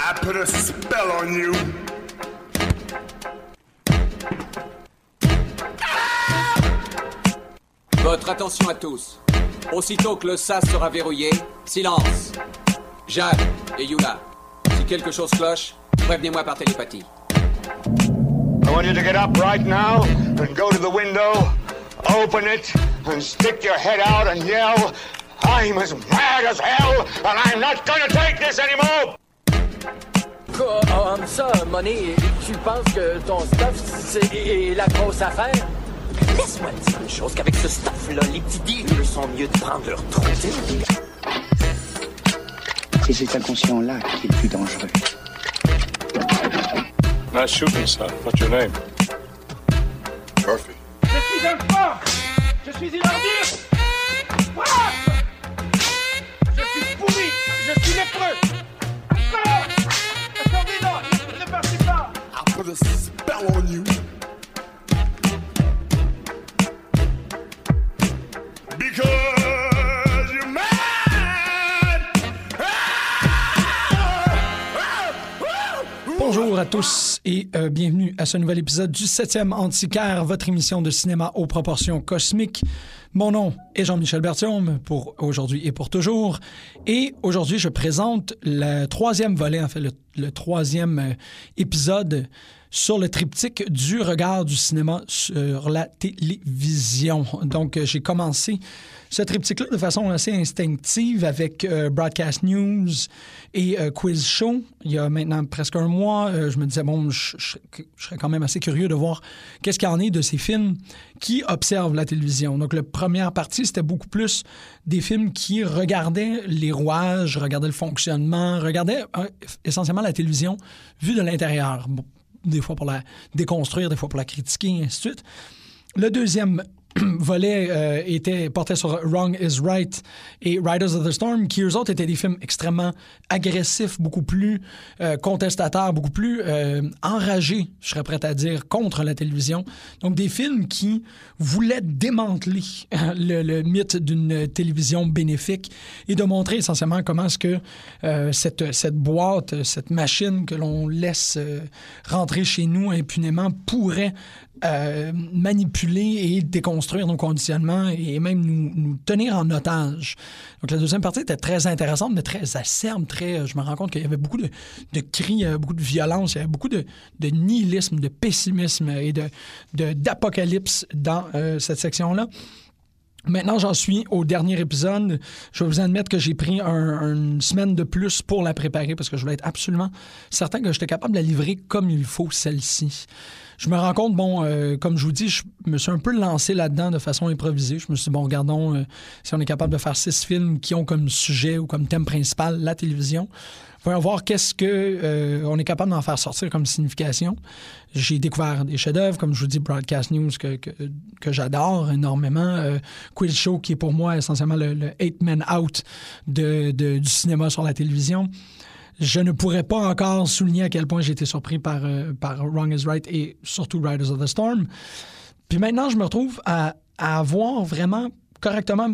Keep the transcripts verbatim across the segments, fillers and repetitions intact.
I put a spell on you. Votre attention à tous. Aussitôt que le sas sera verrouillé, silence. Jade et Yula, si quelque chose cloche, prévenez-moi par télépathie. I want you to get up right now and go to the window, open it, and stick your head out and yell, I'm as mad as hell, and I'm not gonna take this anymore! Comme ça, Money, tu penses que ton stuff, c'est la grosse affaire? Laisse-moi te dire une chose, qu'avec ce stuff-là, les petits dealers sont mieux de prendre leur trou. C'est cet inconscient-là qui est le plus dangereux. Nice shooting, son. What's your name? Murphy. Je suis un porc! Je suis une ordure! What? Je suis pourri! Je suis lépreux! Encore! Attendez, non! Ne partez pas! I put a spell on you. Because you're mad! Bonjour à tous et euh, bienvenue à ce nouvel épisode du septième Antiquaire, votre émission de cinéma aux proportions cosmiques. Mon nom est Jean-Michel Berthiaume pour aujourd'hui et pour toujours. Et aujourd'hui, je présente le troisième volet, en fait, le, le troisième euh, épisode sur le triptyque du regard du cinéma sur la télévision. Donc, euh, j'ai commencé ce triptyque-là de façon assez instinctive avec euh, Broadcast News et euh, Quiz Show. Il y a maintenant presque un mois, euh, je me disais, bon, je, je, je serais quand même assez curieux de voir qu'est-ce qu'il y en est de ces films qui observent la télévision. Donc, la première partie, c'était beaucoup plus des films qui regardaient les rouages, regardaient le fonctionnement, regardaient euh, essentiellement la télévision vue de l'intérieur. Bon, des fois pour la déconstruire, des fois pour la critiquer, et ainsi de suite. Le deuxième volet euh, était, portait sur Wrong is Right et Riders of the Storm, qui eux autres étaient des films extrêmement agressifs, beaucoup plus euh, contestataires, beaucoup plus euh, enragés, je serais prêt à dire, contre la télévision. Donc des films qui voulaient démanteler le, le mythe d'une télévision bénéfique et de montrer essentiellement comment est-ce que euh, cette, cette boîte, cette machine que l'on laisse euh, rentrer chez nous impunément pourrait Euh, manipuler et déconstruire nos conditionnements et même nous, nous tenir en otage. Donc la deuxième partie était très intéressante, mais très acerbe, très, je me rends compte qu'il y avait beaucoup de, de cris, beaucoup de violence, il y avait beaucoup de, de nihilisme, de pessimisme et de, de, d'apocalypse dans euh, cette section-là. Maintenant, j'en suis au dernier épisode. Je vais vous admettre que j'ai pris un, une semaine de plus pour la préparer parce que je voulais être absolument certain que j'étais capable de la livrer comme il faut, celle-ci. Je me rends compte, bon, euh, comme je vous dis, je me suis un peu lancé là-dedans de façon improvisée. Je me suis dit, bon, regardons, euh, si on est capable de faire six films qui ont comme sujet ou comme thème principal la télévision, voyons voir qu'est-ce que euh, on est capable d'en faire sortir comme signification. J'ai découvert des chefs-d'œuvre, comme je vous dis, Broadcast News, que, que, que j'adore énormément. Euh, Quiz Show, qui est pour moi essentiellement le, le eight man out de, de, du cinéma sur la télévision. Je ne pourrais pas encore souligner à quel point j'ai été surpris par, euh, par Wrong is Right et surtout Riders of the Storm. Puis maintenant, je me retrouve à, à avoir vraiment correctement,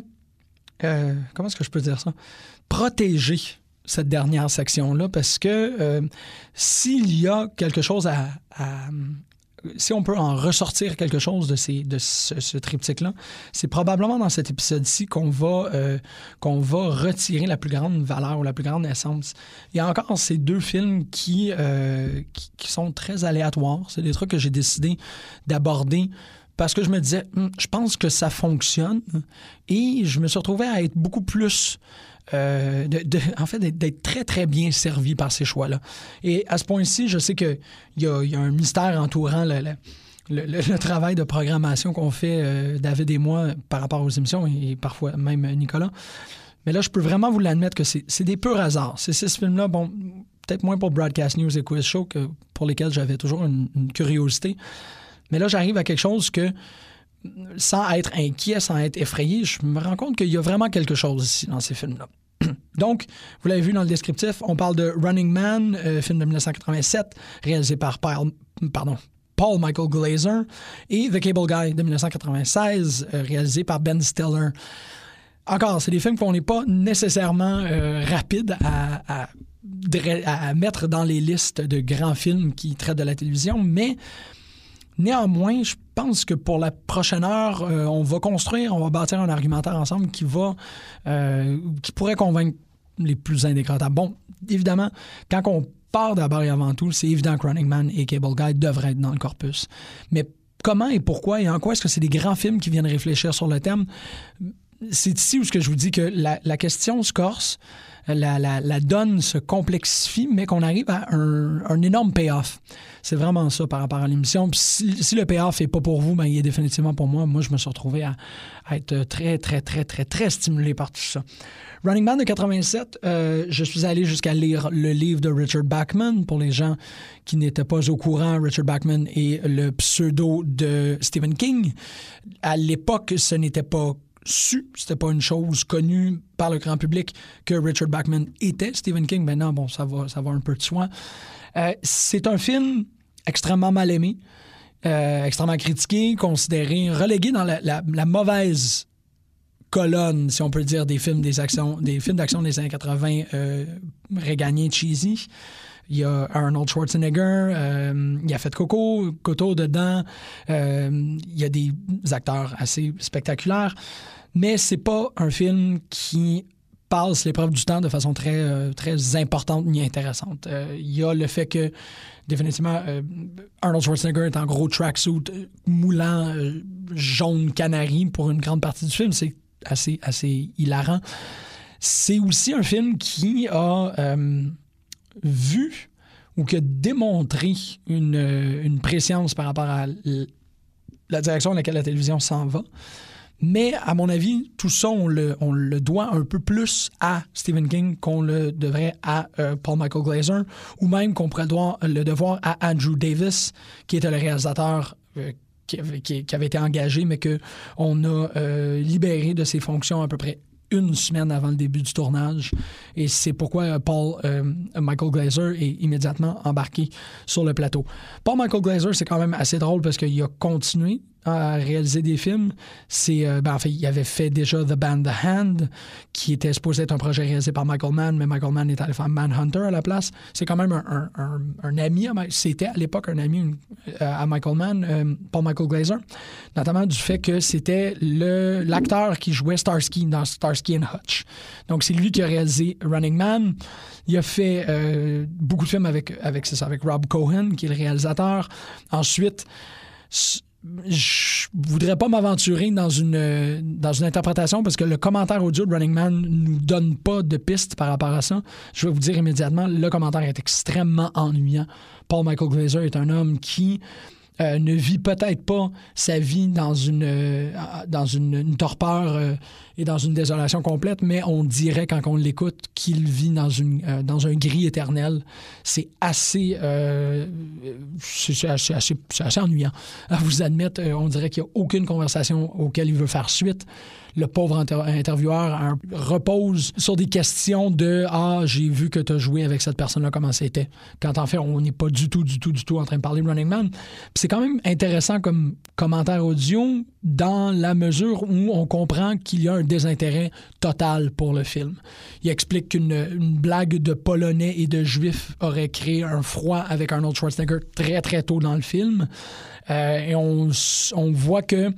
euh, comment est-ce que je peux dire ça, protégé cette dernière section-là, parce que euh, s'il y a quelque chose à, à... Si on peut en ressortir quelque chose de, ces, de ce, ce triptyque-là, c'est probablement dans cet épisode-ci qu'on va, euh, qu'on va retirer la plus grande valeur ou la plus grande essence. Il y a encore ces deux films qui, euh, qui, qui sont très aléatoires. C'est des trucs que j'ai décidé d'aborder parce que je me disais, hm, je pense que ça fonctionne. Et je me suis retrouvé à être beaucoup plus... Euh, de, de, en fait, d'être, d'être très, très bien servi par ces choix-là. Et à ce point-ci, je sais qu'il y a, y a un mystère entourant le, le, le, le travail de programmation qu'on fait, euh, David et moi, par rapport aux émissions, et parfois même Nicolas. Mais là, je peux vraiment vous l'admettre que c'est, c'est des purs hasards. Ces six films-là, bon, peut-être moins pour Broadcast News et Quiz Show, que pour lesquels j'avais toujours une, une curiosité. Mais là, j'arrive à quelque chose que, sans être inquiet, sans être effrayé, je me rends compte qu'il y a vraiment quelque chose ici dans ces films-là. Donc, vous l'avez vu dans le descriptif, on parle de Running Man, euh, film de dix-neuf cent quatre-vingt-sept, réalisé par Paul, pardon, Paul Michael Glaser, et The Cable Guy de dix-neuf cent quatre-vingt-seize, euh, réalisé par Ben Stiller. Encore, c'est des films qu'on n'est pas nécessairement euh, rapides à, à à, à mettre dans les listes de grands films qui traitent de la télévision, mais néanmoins, je pense que pour la prochaine heure, euh, on va construire, on va bâtir un argumentaire ensemble qui va, euh, qui pourrait convaincre les plus indécrottables. Bon, évidemment, quand on part d'abord et avant tout, c'est évident que Running Man et Cable Guy devraient être dans le corpus. Mais comment et pourquoi et en quoi est-ce que c'est des grands films qui viennent réfléchir sur le thème? C'est ici où ce que je vous dis que la, la question se corse, la, la, la donne se complexifie, mais qu'on arrive à un, un énorme payoff. C'est vraiment ça par rapport à l'émission. Puis si, si le payoff n'est pas pour vous, ben, il est définitivement pour moi. Moi, je me suis retrouvé à, à être très, très, très, très, très stimulé par tout ça. Running Man de quatre-vingt-sept, euh, je suis allé jusqu'à lire le livre de Richard Bachman. Pour les gens qui n'étaient pas au courant, Richard Bachman est le pseudo de Stephen King. À l'époque, ce n'était pas su, c'était pas une chose connue par le grand public que Richard Bachman était Stephen King. Maintenant, bon, ça va, ça va un peu de soi. Euh, c'est un film extrêmement mal aimé, euh, extrêmement critiqué, considéré, relégué dans la, la, la mauvaise colonne, si on peut dire, des films des actions, des films d'action des années quatre-vingts euh, réganiens cheesy. Il y a Arnold Schwarzenegger, euh, il a fait Coco, Coto dedans. Euh, il y a des acteurs assez spectaculaires. Mais c'est pas un film qui passe l'épreuve du temps de façon très, euh, très importante ni intéressante. Euh, il y a le fait que, définitivement, euh, Arnold Schwarzenegger est en gros tracksuit moulant euh, jaune canari pour une grande partie du film. C'est assez, assez hilarant. C'est aussi un film qui a euh, vu ou qui a démontré une, une préscience par rapport à la direction dans laquelle la télévision s'en va. Mais, à mon avis, tout ça, on le, on le doit un peu plus à Stephen King qu'on le devrait à euh, Paul Michael Glaser, ou même qu'on pourrait le devoir, le devoir à Andrew Davis, qui était le réalisateur euh, qui, avait, qui, qui avait été engagé, mais qu'on a euh, libéré de ses fonctions à peu près une semaine avant le début du tournage. Et c'est pourquoi Paul euh, Michael Glaser est immédiatement embarqué sur le plateau. Paul Michael Glaser, c'est quand même assez drôle parce qu'il a continué à réaliser des films. C'est, euh, ben, en fait, il avait fait déjà The Band The Hand, qui était supposé être un projet réalisé par Michael Mann, mais Michael Mann est allé faire Manhunter à la place. C'est quand même un, un, un, un ami, à, c'était à l'époque un ami une, à Michael Mann, euh, Paul Michael Glaser, notamment du fait que c'était le, l'acteur qui jouait Starsky dans Starsky and Hutch. Donc, c'est lui qui a réalisé Running Man. Il a fait euh, beaucoup de films avec, avec, c'est ça, avec Rob Cohen, qui est le réalisateur. Ensuite, je voudrais pas m'aventurer dans une, dans une interprétation parce que le commentaire audio de Running Man nous donne pas de piste par rapport à ça. Je vais vous dire immédiatement, le commentaire est extrêmement ennuyant. Paul Michael Glaser est un homme qui euh, ne vit peut-être pas sa vie dans une, euh, dans une, une torpeur euh, et dans une désolation complète, mais on dirait quand on l'écoute qu'il vit dans, une, euh, dans un gris éternel. C'est assez, euh, c'est, c'est assez, assez, c'est assez ennuyant à vous admettre. Euh, on dirait qu'il n'y a aucune conversation auquel il veut faire suite. Le pauvre inter- intervieweur hein, repose sur des questions de « Ah, j'ai vu que tu as joué avec cette personne-là, comment c'était? » Quand en fait, on n'est pas du tout, du tout, du tout en train de parler de Running Man. Puis c'est quand même intéressant comme commentaire audio dans la mesure où on comprend qu'il y a un désintérêt total pour le film. Il explique qu'une une blague de Polonais et de Juifs aurait créé un froid avec Arnold Schwarzenegger très, très tôt dans le film. Euh, et on, on voit que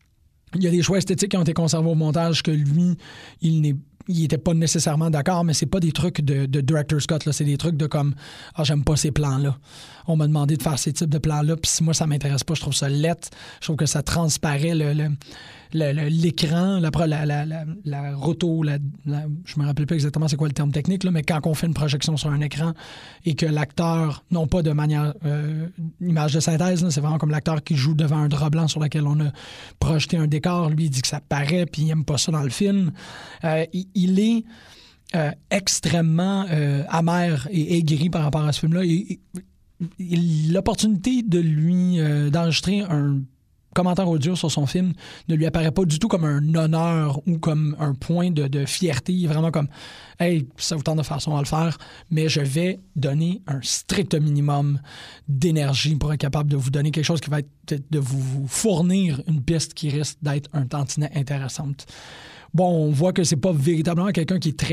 il y a des choix esthétiques qui ont été conservés au montage que lui, il n'est il était pas nécessairement d'accord, mais c'est pas des trucs de, de director Scott, là. C'est des trucs de comme « Ah, j'aime pas ces plans-là. On m'a demandé de faire ces types de plans-là, puis si moi, ça m'intéresse pas, je trouve ça laid. Je trouve que ça transparaît le, le, le, le, l'écran, la, la, la, la, la roto, la, la, je me rappelle plus exactement c'est quoi le terme technique, là, mais quand on fait une projection sur un écran et que l'acteur, non pas de manière euh, image de synthèse, là, c'est vraiment comme l'acteur qui joue devant un drap blanc sur lequel on a projeté un décor, lui, il dit que ça paraît, puis il aime pas ça dans le film. Euh, il, il est euh, extrêmement euh, amer et aigri par rapport à ce film-là. Et, et, l'opportunité de lui euh, d'enregistrer un commentaire audio sur son film ne lui apparaît pas du tout comme un honneur ou comme un point de, de fierté. Il est vraiment comme « Hey, ça vous tente de faire ça, on va le faire, mais je vais donner un strict minimum d'énergie pour être capable de vous donner quelque chose qui va être de vous, vous fournir une piste qui risque d'être un tantinet intéressante. » Bon, on voit que c'est pas véritablement quelqu'un qui est très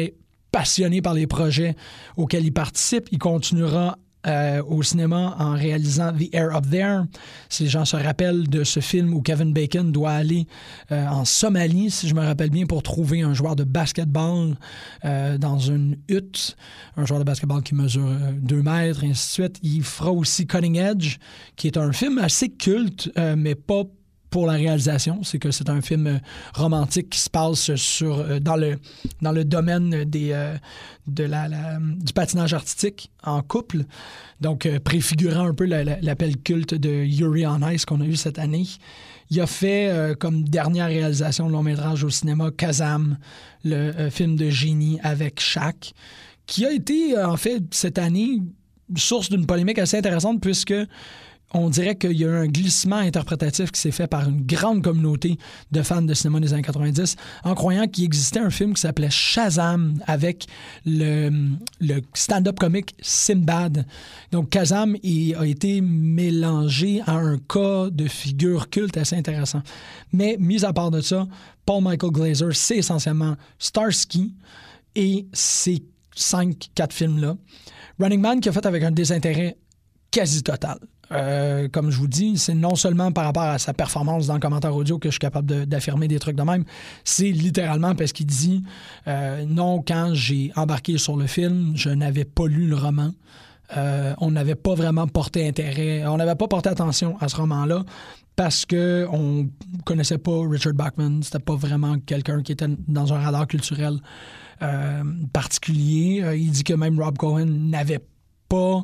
passionné par les projets auxquels il participe. Il continuera Euh, au cinéma en réalisant The Air Up There. Si les gens se rappellent de ce film où Kevin Bacon doit aller euh, en Somalie, si je me rappelle bien, pour trouver un joueur de basketball euh, dans une hutte, un joueur de basketball qui mesure euh, deux mètres, et ainsi de suite. Il fera aussi Cutting Edge, qui est un film assez culte, euh, mais pas pour la réalisation. C'est que c'est un film euh, romantique qui se passe sur, euh, dans, le, dans le domaine des, euh, de la, la, du patinage artistique en couple. Donc, euh, préfigurant un peu la, la, l'appel culte de Yuri on Ice qu'on a eu cette année. Il a fait euh, comme dernière réalisation de long métrage au cinéma Kazam, le euh, film de génie avec Shaq, qui a été, euh, en fait, cette année, source d'une polémique assez intéressante puisque on dirait qu'il y a eu un glissement interprétatif qui s'est fait par une grande communauté de fans de cinéma des années quatre-vingt-dix en croyant qu'il existait un film qui s'appelait Shazam avec le, le stand-up comique Sinbad. Donc, Kazam il a été mélangé à un cas de figure culte assez intéressant. Mais, mis à part de ça, Paul Michael Glaser, c'est essentiellement Starsky et ces cinq, quatre films-là. Running Man, qui a fait avec un désintérêt quasi total. Euh, comme je vous dis, c'est non seulement par rapport à sa performance dans le commentaire audio que je suis capable de, d'affirmer des trucs de même, c'est littéralement parce qu'il dit euh, non, quand j'ai embarqué sur le film, je n'avais pas lu le roman. Euh, on n'avait pas vraiment porté intérêt, on n'avait pas porté attention à ce roman-là parce qu'on ne connaissait pas Richard Bachman. C'était pas vraiment quelqu'un qui était dans un radar culturel euh, particulier. Euh, il dit que même Rob Cohen n'avait pas...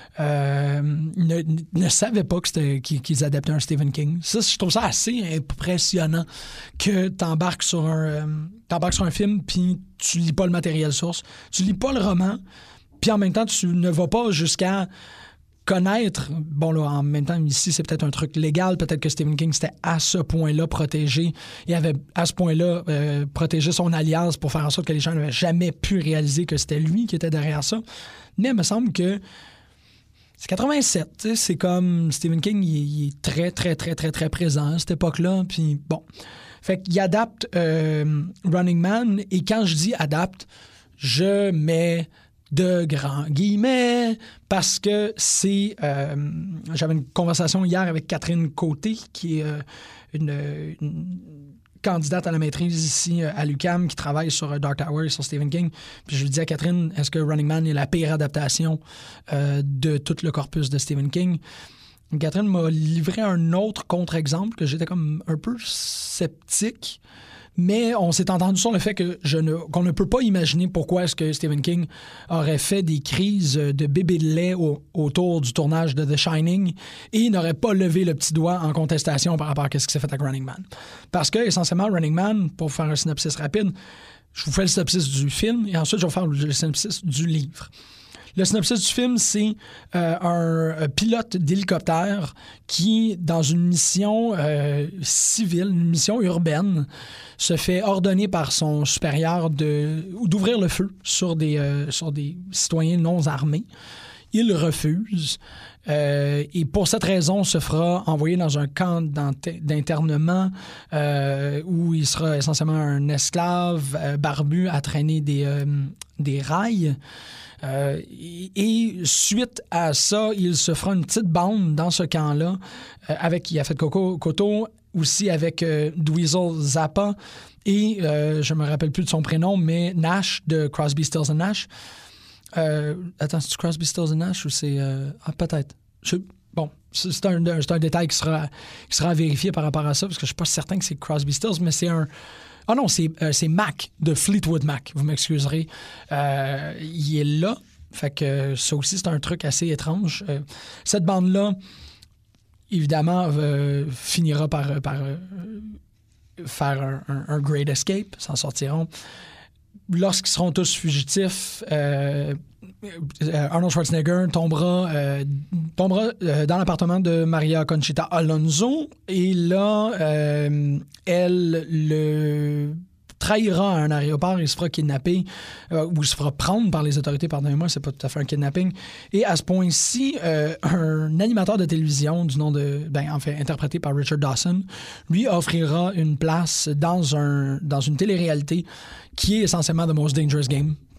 Euh, ne, ne savait pas que c'était, qu'ils, qu'ils adaptaient un Stephen King. Ça, je trouve ça assez impressionnant que tu embarques sur un, euh, t'embarques sur un film puis tu lis pas le matériel source, tu lis pas le roman, puis en même temps, tu ne vas pas jusqu'à connaître... Bon, là, en même temps, ici, c'est peut-être un truc légal. Peut-être que Stephen King, c'était à ce point-là protégé. Il avait à ce point-là euh, protégé son alliance pour faire en sorte que les gens n'avaient jamais pu réaliser que c'était lui qui était derrière ça. Mais il me semble que c'est quatre-vingt-sept, tu sais, c'est comme Stephen King, il, il est très, très, très, très, très présent à cette époque-là, puis bon. Fait qu'il adapte euh, Running Man, et quand je dis adapte, je mets de grands guillemets, parce que c'est... Euh, j'avais une conversation hier avec Catherine Côté, qui est euh, une... une candidate à la maîtrise ici à l'U Q A M qui travaille sur Dark Tower et sur Stephen King. Puis je lui dis à Catherine, est-ce que Running Man est la pire adaptation euh, de tout le corpus de Stephen King? Catherine m'a livré un autre contre-exemple que j'étais comme un peu sceptique, mais on s'est entendu sur le fait que je ne, qu'on ne peut pas imaginer pourquoi est-ce que Stephen King aurait fait des crises de bébé de lait au, autour du tournage de The Shining et n'aurait pas levé le petit doigt en contestation par rapport à ce qui s'est fait avec Running Man. Parce que, essentiellement, Running Man, pour faire un synopsis rapide, je vous fais le synopsis du film et ensuite je vais faire le synopsis du livre. Le synopsis du film, c'est euh, un, un pilote d'hélicoptère qui, dans une mission euh, civile, une mission urbaine, se fait ordonner par son supérieur de, d'ouvrir le feu sur des, euh, sur des citoyens non armés. Il refuse. Euh, et pour cette raison, se fera envoyer dans un camp d'internement euh, où il sera essentiellement un esclave euh, barbu à traîner des, euh, des rails. Euh, et, et suite à ça, il se fera une petite bande dans ce camp-là euh, avec, il a fait Coco Koto, aussi avec euh, Dweezil Zappa et euh, je me rappelle plus de son prénom, mais Nash de Crosby, Stills and Nash. Euh, attends, c'est Crosby, Stills and Nash ou c'est... Euh, ah, peut-être. Je, bon, c'est, c'est, un, c'est un détail qui sera, qui sera vérifié par rapport à ça, parce que je suis pas certain que c'est Crosby, Stills, mais c'est un... Ah non, c'est, euh, c'est Mac, de Fleetwood Mac, vous m'excuserez. Euh, il est là, fait que ça aussi, c'est un truc assez étrange. Euh, cette bande-là, évidemment, euh, finira par, par euh, faire un, un, un great escape, s'en sortiront. Lorsqu'ils seront tous fugitifs, euh, Arnold Schwarzenegger tombera, euh, tombera euh, dans l'appartement de Maria Conchita Alonso et là, euh, elle le trahira à un aéroport, il se fera kidnapper euh, ou il se fera prendre par les autorités, pardonnez-moi, c'est pas tout à fait un kidnapping. Et à ce point-ci, euh, un animateur de télévision du nom de, ben, en fait, interprété par Richard Dawson, lui offrira une place dans, un, dans une télé-réalité qui est essentiellement The Most Dangerous Game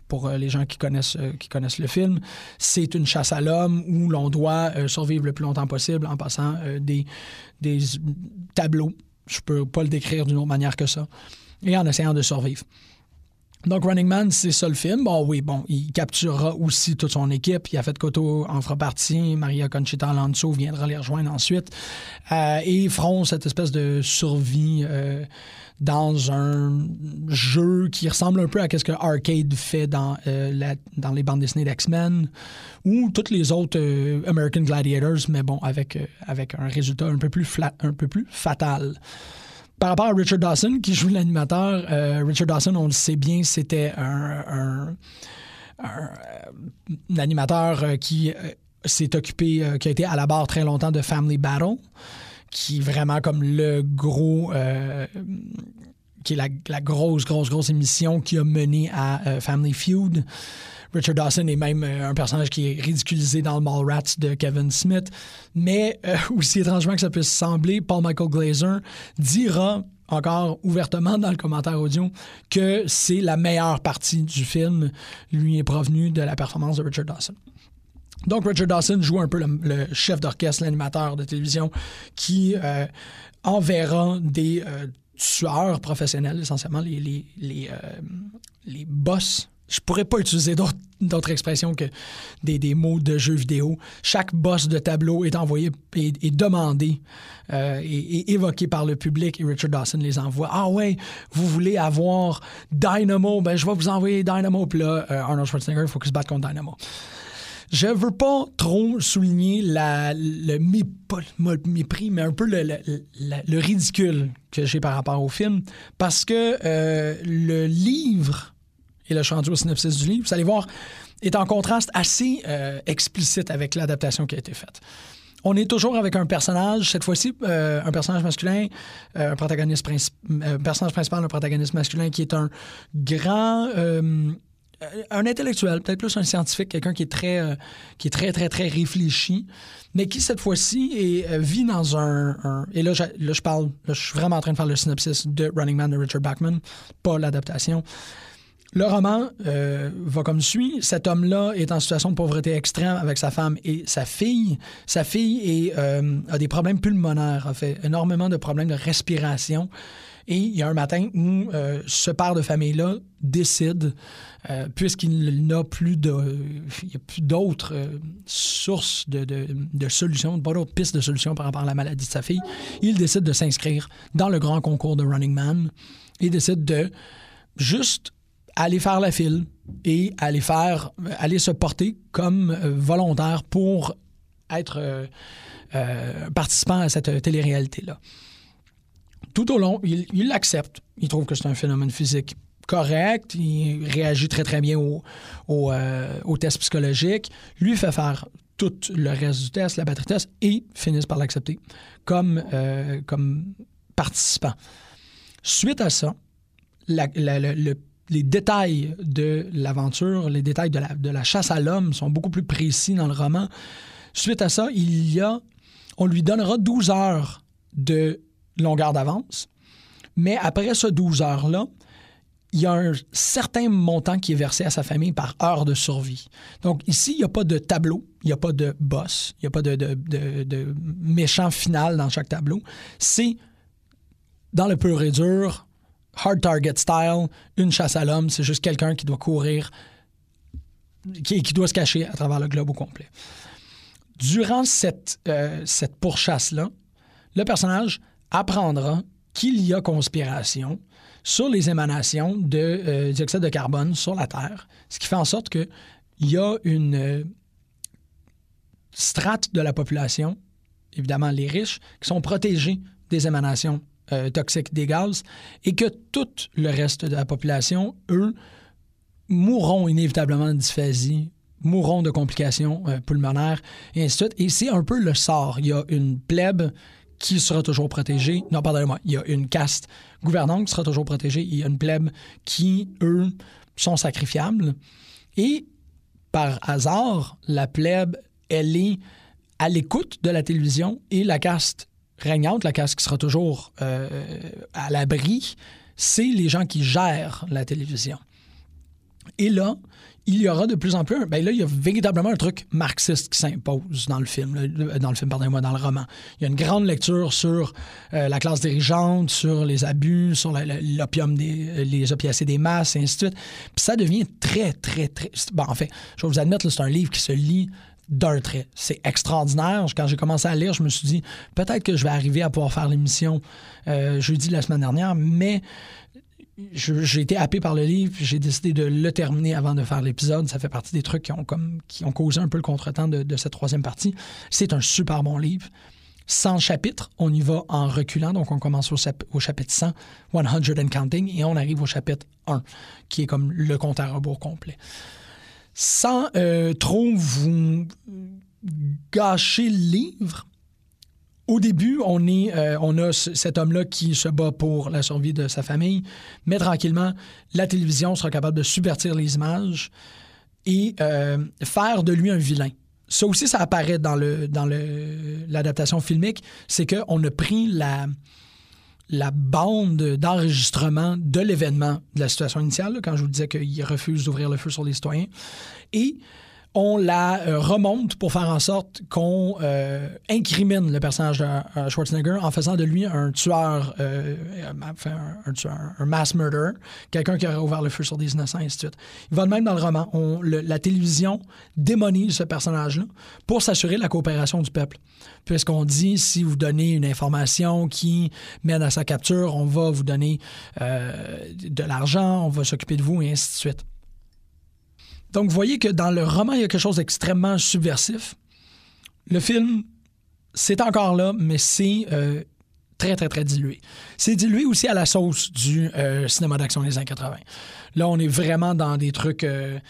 pour les gens qui connaissent, euh, qui connaissent le film, c'est une chasse à l'homme où l'on doit euh, survivre le plus longtemps possible en passant euh, des, des tableaux. Je peux pas le décrire d'une autre manière que ça. Et en essayant de survivre. Donc, Running Man, c'est ça le film. Bon, oui, bon, il capturera aussi toute son équipe. Il a fait Cotto en fera partie. Maria Conchita Alonso viendra les rejoindre ensuite. Euh, et ils feront cette espèce de survie euh, dans un jeu qui ressemble un peu à ce que Arcade fait dans, euh, la, dans les bandes dessinées d'X-Men ou toutes les autres euh, American Gladiators, mais bon, avec, euh, avec un résultat un peu plus, flat, un peu plus fatal. Par rapport à Richard Dawson, qui joue l'animateur, euh, Richard Dawson, on le sait bien, c'était un, un, un, un animateur qui euh, s'est occupé, euh, qui a été à la barre très longtemps de Family Battle, qui est vraiment comme le gros... Euh, qui est la, la grosse, grosse, grosse émission qui a mené à euh, Family Feud. Richard Dawson est même euh, un personnage qui est ridiculisé dans le Mallrats de Kevin Smith. Mais euh, aussi étrangement que ça puisse sembler, Paul Michael Glaser dira encore ouvertement dans le commentaire audio que c'est la meilleure partie du film lui est provenue de la performance de Richard Dawson. Donc, Richard Dawson joue un peu le, le chef d'orchestre, l'animateur de télévision qui euh, enverra des euh, tueurs professionnels, essentiellement les, les, les, euh, les boss. Je pourrais pas utiliser d'autres, d'autres expressions que des, des mots de jeux vidéo. Chaque boss de tableau est envoyé et, et demandé euh, et, et évoqué par le public et Richard Dawson les envoie. Ah ouais, vous voulez avoir Dynamo? Ben je vais vous envoyer Dynamo. Puis là, euh, Arnold Schwarzenegger, il faut qu'il se batte contre Dynamo. Je veux pas trop souligner la, le mépris, mais un peu le, le, le, le ridicule que j'ai par rapport au film. Parce que euh, le livre... Et là, je suis rendu au synopsis du livre. Vous allez voir, est en contraste assez euh, explicite avec l'adaptation qui a été faite. On est toujours avec un personnage, cette fois-ci, euh, un personnage masculin, euh, un protagoniste princi- euh, personnage principal, un protagoniste masculin qui est un grand... Euh, un intellectuel, peut-être plus un scientifique, quelqu'un qui est très, euh, qui est très, très, très réfléchi, mais qui, cette fois-ci, est, euh, vit dans un... un et là je, là, je parle... Là, je suis vraiment en train de faire le synopsis de Running Man de Richard Bachman, pas l'adaptation. Le roman euh, va comme suit. Cet homme-là est en situation de pauvreté extrême avec sa femme et sa fille. Sa fille est, euh, a des problèmes pulmonaires, a fait énormément de problèmes de respiration. Et il y a un matin où euh, ce père de famille-là décide, euh, puisqu'il n'a plus de, il y a plus d'autres euh, sources de, de, de solutions, pas d'autres pistes de solutions par rapport à la maladie de sa fille, il décide de s'inscrire dans le grand concours de Running Man. Il décide de juste aller faire la file et aller faire, aller se porter comme euh, volontaire pour être euh, euh, participant à cette télé-réalité-là. Tout au long, il, il l'accepte. Il trouve que c'est un phénomène physique correct. Il réagit très, très bien au, au, euh, au test psychologique. Lui fait faire tout le reste du test, la batterie test, et finissent par l'accepter comme, euh, comme participant. Suite à ça, la, la, la, le les détails de l'aventure, les détails de la, de la chasse à l'homme sont beaucoup plus précis dans le roman. Suite à ça, il y a, on lui donnera douze heures de longueur d'avance, mais après ce douze heures-là, il y a un certain montant qui est versé à sa famille par heure de survie. Donc ici, il n'y a pas de tableau, il n'y a pas de boss, il n'y a pas de, de, de, de méchant final dans chaque tableau. C'est dans le pur et dur, hard target style, une chasse à l'homme, c'est juste quelqu'un qui doit courir, qui, qui doit se cacher à travers le globe au complet. Durant cette, euh, cette pourchasse-là, le personnage apprendra qu'il y a conspiration sur les émanations de euh, dioxyde de carbone sur la Terre, ce qui fait en sorte qu'il y a une euh, strate de la population, évidemment les riches, qui sont protégés des émanations Euh, toxiques des gaz, et que tout le reste de la population, eux, mourront inévitablement de dysphasie, mourront de complications euh, pulmonaires, et ainsi de suite. Et c'est un peu le sort. Il y a une plèbe qui sera toujours protégée. Non, pardonnez-moi. Il y a une caste gouvernante qui sera toujours protégée. Il y a une plèbe qui, eux, sont sacrifiables. Et, par hasard, la plèbe, elle est à l'écoute de la télévision, et la caste régnante, la caste qui sera toujours euh, à l'abri, c'est les gens qui gèrent la télévision. Et là, il y aura de plus en plus... Un, ben là, il y a véritablement un truc marxiste qui s'impose dans le film, là, dans le film, pardonnez-moi, dans le roman. Il y a une grande lecture sur euh, la classe dirigeante, sur les abus, sur la, la, l'opium des, les opiacés des masses, et ainsi de suite. Puis ça devient très, très, très... Bon, en fait, je vais vous admettre, là, c'est un livre qui se lit d'un trait. C'est extraordinaire. Quand j'ai commencé à lire, je me suis dit, peut-être que je vais arriver à pouvoir faire l'émission euh, jeudi de la semaine dernière, mais... Je, j'ai été happé par le livre, j'ai décidé de le terminer avant de faire l'épisode. Ça fait partie des trucs qui ont, comme, qui ont causé un peu le contretemps de, de cette troisième partie. C'est un super bon livre. cent chapitres, on y va en reculant. Donc, on commence au, au chapitre cent, cent and counting, et on arrive au chapitre un, qui est comme le compte à rebours complet. Sans euh, trop vous gâcher le livre, au début, on, est, euh, on a c- cet homme-là qui se bat pour la survie de sa famille, mais tranquillement, la télévision sera capable de subvertir les images et euh, faire de lui un vilain. Ça aussi, ça apparaît dans, le, dans le, l'adaptation filmique, c'est qu'on a pris la, la bande d'enregistrement de l'événement de la situation initiale, là, quand je vous disais qu'il refuse d'ouvrir le feu sur les citoyens, et on la euh, remonte pour faire en sorte qu'on euh, incrimine le personnage de euh, Schwarzenegger en faisant de lui un tueur, euh, enfin, un, un tueur, un mass murderer, quelqu'un qui aurait ouvert le feu sur des innocents, et ainsi de suite. Il va de même dans le roman. On, le, la télévision démonise ce personnage-là pour s'assurer de la coopération du peuple. Puisqu'on dit, si vous donnez une information qui mène à sa capture, on va vous donner euh, de l'argent, on va s'occuper de vous, et ainsi de suite. Donc, vous voyez que dans le roman, il y a quelque chose d'extrêmement subversif. Le film, c'est encore là, mais c'est euh, très, très, très dilué. C'est dilué aussi à la sauce du euh, cinéma d'action des années quatre-vingt. Là, on est vraiment dans des trucs euh,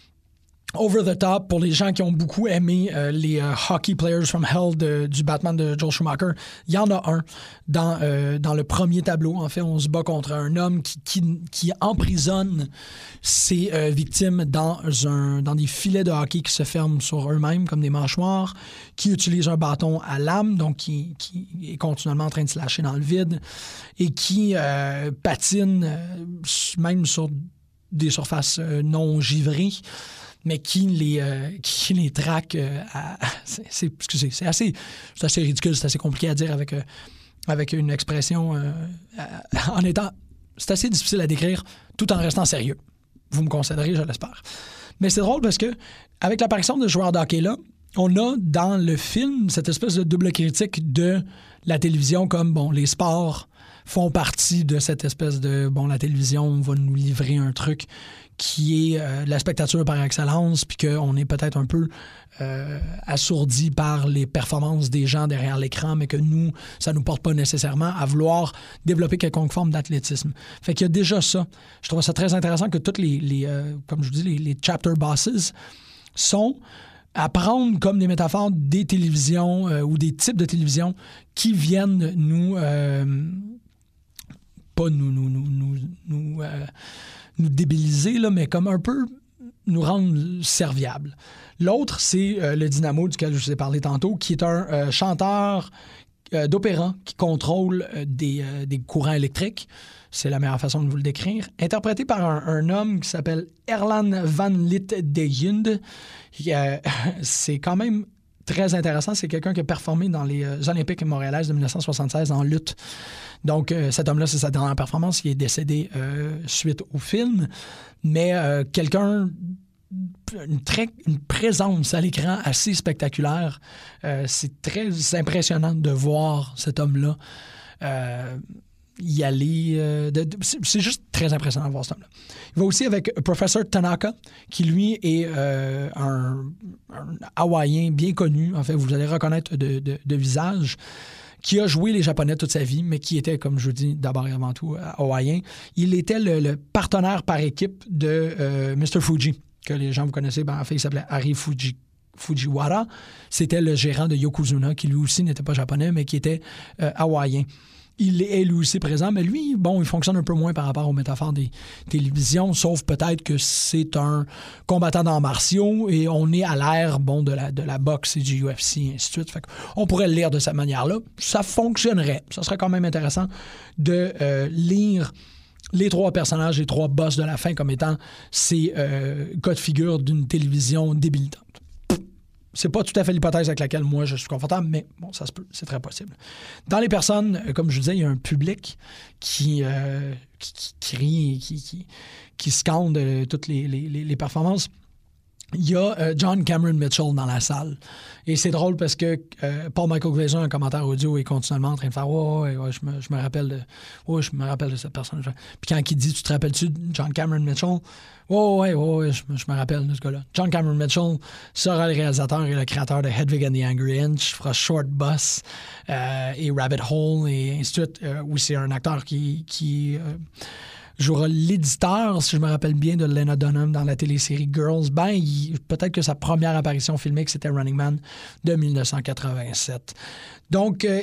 over the top. Pour les gens qui ont beaucoup aimé euh, les euh, Hockey Players from Hell de, du Batman de Joel Schumacher, il y en a un dans, euh, dans le premier tableau. En fait, on se bat contre un homme qui, qui, qui emprisonne ses euh, victimes dans, un, dans des filets de hockey qui se ferment sur eux-mêmes comme des mâchoires, qui utilise un bâton à lame, donc qui, qui est continuellement en train de se lâcher dans le vide, et qui euh, patine euh, même sur des surfaces euh, non givrées, mais qui les, euh, qui les traque euh, à... C'est, c'est, excusez, c'est assez, c'est assez ridicule, c'est assez compliqué à dire avec, euh, avec une expression euh, à, en étant... C'est assez difficile à décrire tout en restant sérieux. Vous me concéderez, je l'espère. Mais c'est drôle parce que avec l'apparition de joueurs de hockey-là, on a dans le film cette espèce de double critique de la télévision comme, bon, les sports font partie de cette espèce de, bon, la télévision va nous livrer un truc qui est euh, la spectature par excellence, puis qu'on est peut-être un peu euh, assourdi par les performances des gens derrière l'écran, mais que nous, ça nous porte pas nécessairement à vouloir développer quelconque forme d'athlétisme. Fait qu'il y a déjà ça. Je trouve ça très intéressant que toutes les, les euh, comme je vous dis, les, les chapter bosses sont à prendre comme des métaphores des télévisions euh, ou des types de télévisions qui viennent nous... Euh, pas nous... nous, nous, nous, nous euh, nous débiliser, là, mais comme un peu nous rendre serviables. L'autre, c'est euh, le Dynamo, duquel je vous ai parlé tantôt, qui est un euh, chanteur euh, d'opéra qui contrôle euh, des, euh, des courants électriques. C'est la meilleure façon de vous le décrire. Interprété par un, un homme qui s'appelle Erland van Liet de Jund. Euh, c'est quand même très intéressant. C'est quelqu'un qui a performé dans les euh, Olympiques montréalaises de dix-neuf cent soixante-seize en lutte. Donc, euh, cet homme-là, c'est sa dernière performance. Il est décédé euh, suite au film. Mais euh, quelqu'un, une, très, une présence à l'écran assez spectaculaire. Euh, c'est très impressionnant de voir cet homme-là euh, y aller. Euh, de, de, c'est, c'est juste très impressionnant de voir cet homme-là. Il va aussi avec Professor Tanaka, qui, lui, est euh, un, un Hawaïen bien connu. En fait, vous allez reconnaître de, de, de visage, qui a joué les Japonais toute sa vie, mais qui était, comme je vous dis, d'abord et avant tout hawaïen. Il était le, le partenaire par équipe de euh, mister Fuji, que les gens vous connaissez. Ben, en fait, il s'appelait Ari Fuji, Fujiwara. C'était le gérant de Yokozuna, qui lui aussi n'était pas japonais, mais qui était euh, hawaïen. Il est lui aussi présent, mais lui, bon, il fonctionne un peu moins par rapport aux métaphores des télévisions, sauf peut-être que c'est un combattant d'arts martiaux et on est à l'ère, bon, de la, de la boxe et du U F C, et ainsi de suite. Fait qu'on pourrait le lire de cette manière-là. Ça fonctionnerait. Ça serait quand même intéressant de euh, lire les trois personnages, les trois boss de la fin comme étant ces euh, cas de figure d'une télévision débilitante. C'est pas tout à fait l'hypothèse avec laquelle moi je suis confortable, mais bon, ça se peut, c'est très possible. Dans les personnes, comme je disais, il y a un public qui, euh, qui, qui crie, qui, qui, qui scande euh, toutes les, les, les performances. Il y a euh, John Cameron Mitchell dans la salle. Et c'est drôle parce que euh, Paul Michael Glaser, un commentaire audio, est continuellement en train de faire « Ouais, ouais, ouais, je me, je me rappelle de ouais, je me rappelle de cette personne. » Puis quand il dit « Tu te rappelles-tu de John Cameron Mitchell? » « Ouais, ouais, ouais, je, je me rappelle de ce gars-là. » John Cameron Mitchell sera le réalisateur et le créateur de Hedwig and the Angry Inch, fera Short Bus euh, et Rabbit Hole et ainsi de suite. Euh, oui, c'est un acteur qui... qui euh, jouera l'éditeur, si je me rappelle bien, de Lena Dunham dans la télésérie Girls. Ben, il, peut-être que sa première apparition filmique, c'était Running Man de dix-neuf cent quatre-vingt-sept. Donc, euh,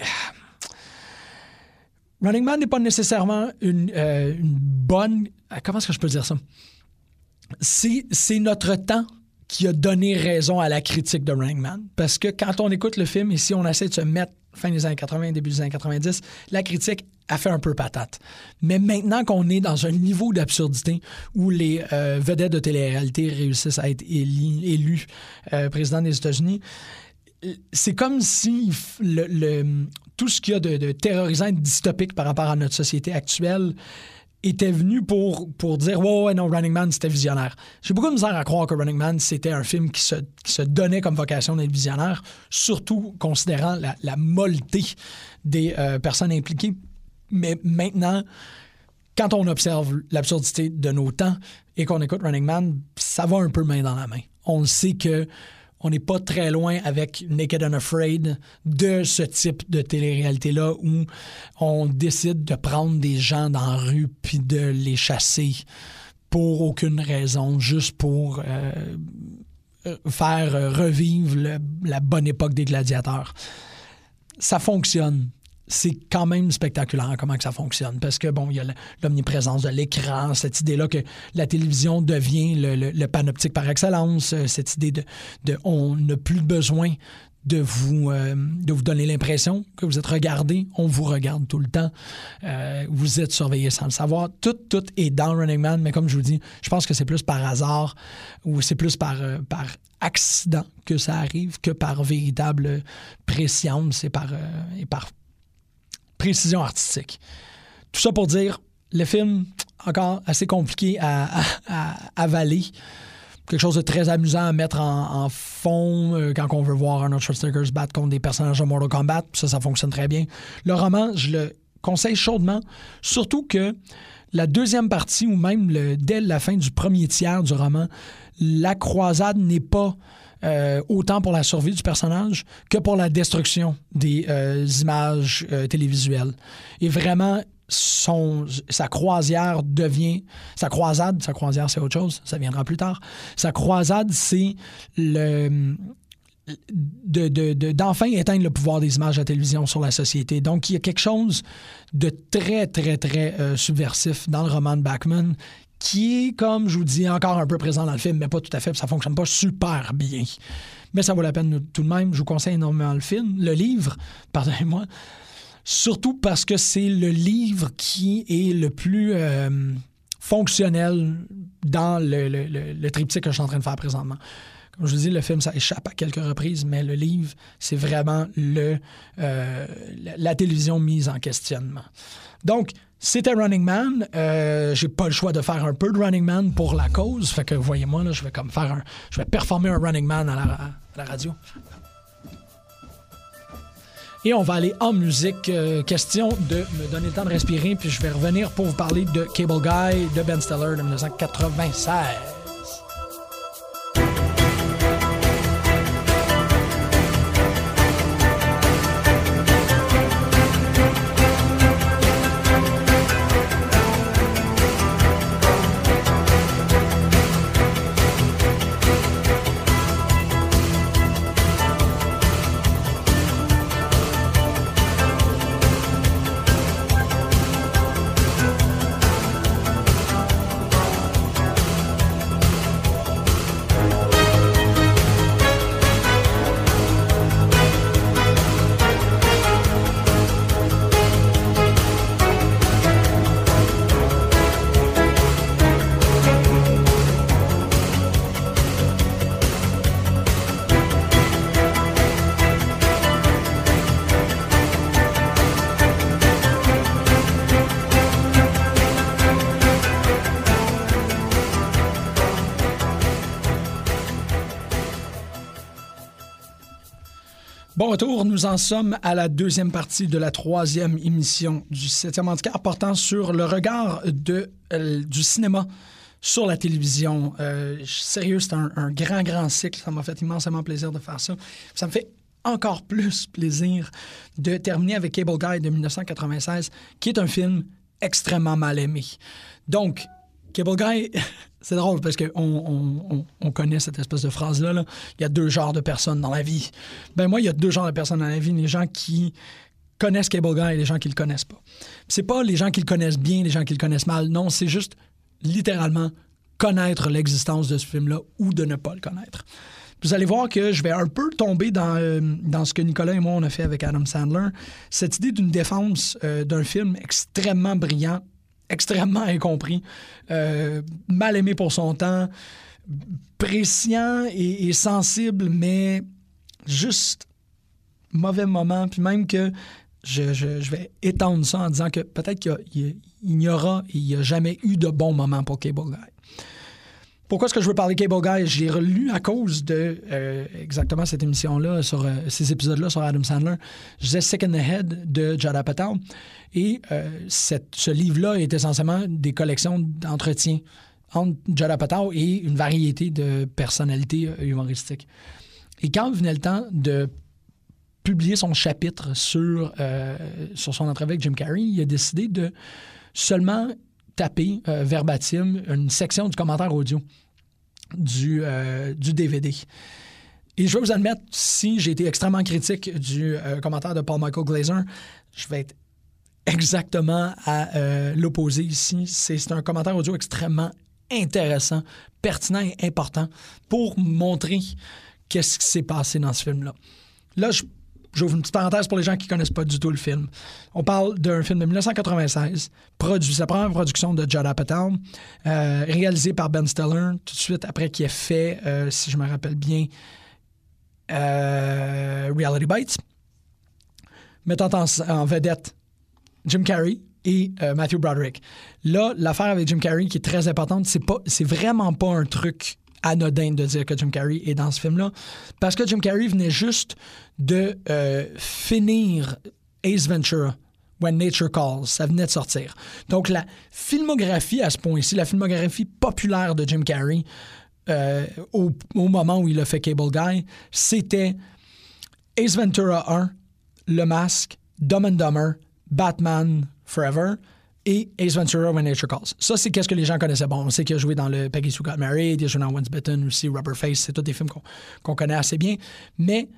Running Man n'est pas nécessairement une, euh, une bonne... Comment est-ce que je peux dire ça? C'est, c'est notre temps qui a donné raison à la critique de Running Man. Parce que quand on écoute le film, et si on essaie de se mettre fin des années quatre-vingts, début des années quatre-vingt-dix, la critique a fait un peu patate. Mais maintenant qu'on est dans un niveau d'absurdité où les euh, vedettes de télé-réalité réussissent à être élus, élus euh, président des États-Unis, c'est comme si le, le, tout ce qu'il y a de, de terrorisant et de dystopique par rapport à notre société actuelle était venu pour, pour dire « Ouais, ouais, non, Running Man, c'était visionnaire. » J'ai beaucoup de misère à croire que Running Man, c'était un film qui se, qui se donnait comme vocation d'être visionnaire, surtout considérant la, la molleté des euh, personnes impliquées. Mais maintenant, quand on observe l'absurdité de nos temps et qu'on écoute Running Man, ça va un peu main dans la main. On sait que on n'est pas très loin avec Naked and Afraid de ce type de télé-réalité-là où on décide de prendre des gens dans la rue puis de les chasser pour aucune raison, juste pour euh, faire revivre le, la bonne époque des gladiateurs. Ça fonctionne. C'est quand même spectaculaire comment que ça fonctionne parce que, bon, il y a l'omniprésence de l'écran, cette idée-là que la télévision devient le, le, le panoptique par excellence, cette idée de, de on n'a plus besoin de vous, euh, de vous donner l'impression que vous êtes regardé, on vous regarde tout le temps, euh, vous êtes surveillé sans le savoir. Tout, tout est dans Running Man, mais comme je vous dis, je pense que c'est plus par hasard ou c'est plus par, euh, par accident que ça arrive que par véritable prescience et par, euh, et par précision artistique. Tout ça pour dire, le film, encore assez compliqué à, à, à avaler. Quelque chose de très amusant à mettre en, en fond euh, quand on veut voir Arnold Schwarzenegger se battre contre des personnages de Mortal Kombat. Ça, ça fonctionne très bien. Le roman, je le conseille chaudement, surtout que la deuxième partie, ou même le, dès la fin du premier tiers du roman, la croisade n'est pas Euh, autant pour la survie du personnage que pour la destruction des euh, images euh, télévisuelles. Et vraiment, son, sa croisière devient... Sa croisade, sa croisière, c'est autre chose, ça viendra plus tard. Sa croisade, c'est le... De, de, de, d'enfin éteindre le pouvoir des images de la télévision sur la société. Donc, il y a quelque chose de très, très, très euh, subversif dans le roman de Bachman qui est, comme je vous dis, encore un peu présent dans le film, mais pas tout à fait, ça fonctionne pas super bien. Mais ça vaut la peine tout de même. Je vous conseille énormément le film, le livre, pardonnez-moi, surtout parce que c'est le livre qui est le plus euh, fonctionnel dans le, le, le, le triptyque que je suis en train de faire présentement. Comme je vous dis, le film, ça échappe à quelques reprises, mais le livre, c'est vraiment le, euh, la, la télévision mise en questionnement. Donc, c'était Running Man. Euh, j'ai pas le choix de faire un peu de Running Man pour la cause. Fait que, voyez-moi, là, je vais comme faire un... Je vais performer un Running Man à la, à la radio. Et on va aller en musique. Euh, question de me donner le temps de respirer, puis je vais revenir pour vous parler de Cable Guy de Ben Stiller de dix-neuf cent quatre-vingt-seize. Bon retour, nous en sommes à la deuxième partie de la troisième émission du septième Handicap portant sur le regard de, euh, du cinéma sur la télévision. Euh, sérieux, c'est un, un grand, grand cycle. Ça m'a fait immensément plaisir de faire ça. Ça me fait encore plus plaisir de terminer avec Cable Guy de dix-neuf cent quatre-vingt-seize, qui est un film extrêmement mal aimé. Donc, Cable Guy, c'est drôle parce qu'on on, on, on connaît cette espèce de phrase-là. Là. Il y a deux genres de personnes dans la vie. Ben moi, il y a deux genres de personnes dans la vie. Les gens qui connaissent Cable Guy et les gens qui le connaissent pas. C'est pas les gens qui le connaissent bien, les gens qui le connaissent mal. Non, c'est juste littéralement connaître l'existence de ce film-là ou de ne pas le connaître. Vous allez voir que je vais un peu tomber dans, euh, dans ce que Nicolas et moi, on a fait avec Adam Sandler. Cette idée d'une défense euh, d'un film extrêmement brillant, extrêmement incompris, euh, mal aimé pour son temps, prescient et, et sensible, mais juste mauvais moment. Puis même que je, je, je vais étendre ça en disant que peut-être qu'il n'y aura et il n'y a jamais eu de bons moments pour Cable Guy. Pourquoi est-ce que je veux parler Cable Guy? J'ai relu à cause de euh, exactement cette émission-là, sur euh, ces épisodes-là sur Adam Sandler. Je disais Sick in the Head de Judd Apatow. Et euh, cette, ce livre-là est essentiellement des collections d'entretiens entre Judd Apatow et une variété de personnalités humoristiques. Et quand venait le temps de publier son chapitre sur, euh, sur son entrevue avec Jim Carrey, il a décidé de seulement taper euh, verbatim une section du commentaire audio du, euh, du D V D. Et je vais vous admettre, si j'ai été extrêmement critique du euh, commentaire de Paul Michael Glaser, je vais être exactement à euh, l'opposé ici. C'est, c'est un commentaire audio extrêmement intéressant, pertinent et important pour montrer qu'est-ce qui s'est passé dans ce film-là. Là, je J'ouvre une petite parenthèse pour les gens qui ne connaissent pas du tout le film. On parle d'un film de dix-neuf cent quatre-vingt-seize, produit, c'est la première production de Judd Apatow, euh, réalisé par Ben Stiller, tout de suite après qu'il ait fait, euh, si je me rappelle bien, euh, Reality Bites, mettant en, en vedette Jim Carrey et euh, Matthew Broderick. Là, l'affaire avec Jim Carrey qui est très importante, c'est pas, c'est vraiment pas un truc anodin de dire que Jim Carrey est dans ce film-là, parce que Jim Carrey venait juste de euh, finir Ace Ventura, When Nature Calls. Ça venait de sortir. Donc, la filmographie à ce point-ci, la filmographie populaire de Jim Carrey, euh, au, au moment où il a fait Cable Guy, c'était Ace Ventura un, Le Masque, Dumb and Dumber, Batman Forever et Ace Ventura, When Nature Calls. Ça, c'est qu'est-ce que les gens connaissaient. Bon, on sait qu'il a joué dans le Peggy Sue Got Married, il a joué dans Once Bitten aussi, Rubberface, c'est tous des films qu'on, qu'on connaît assez bien. Mais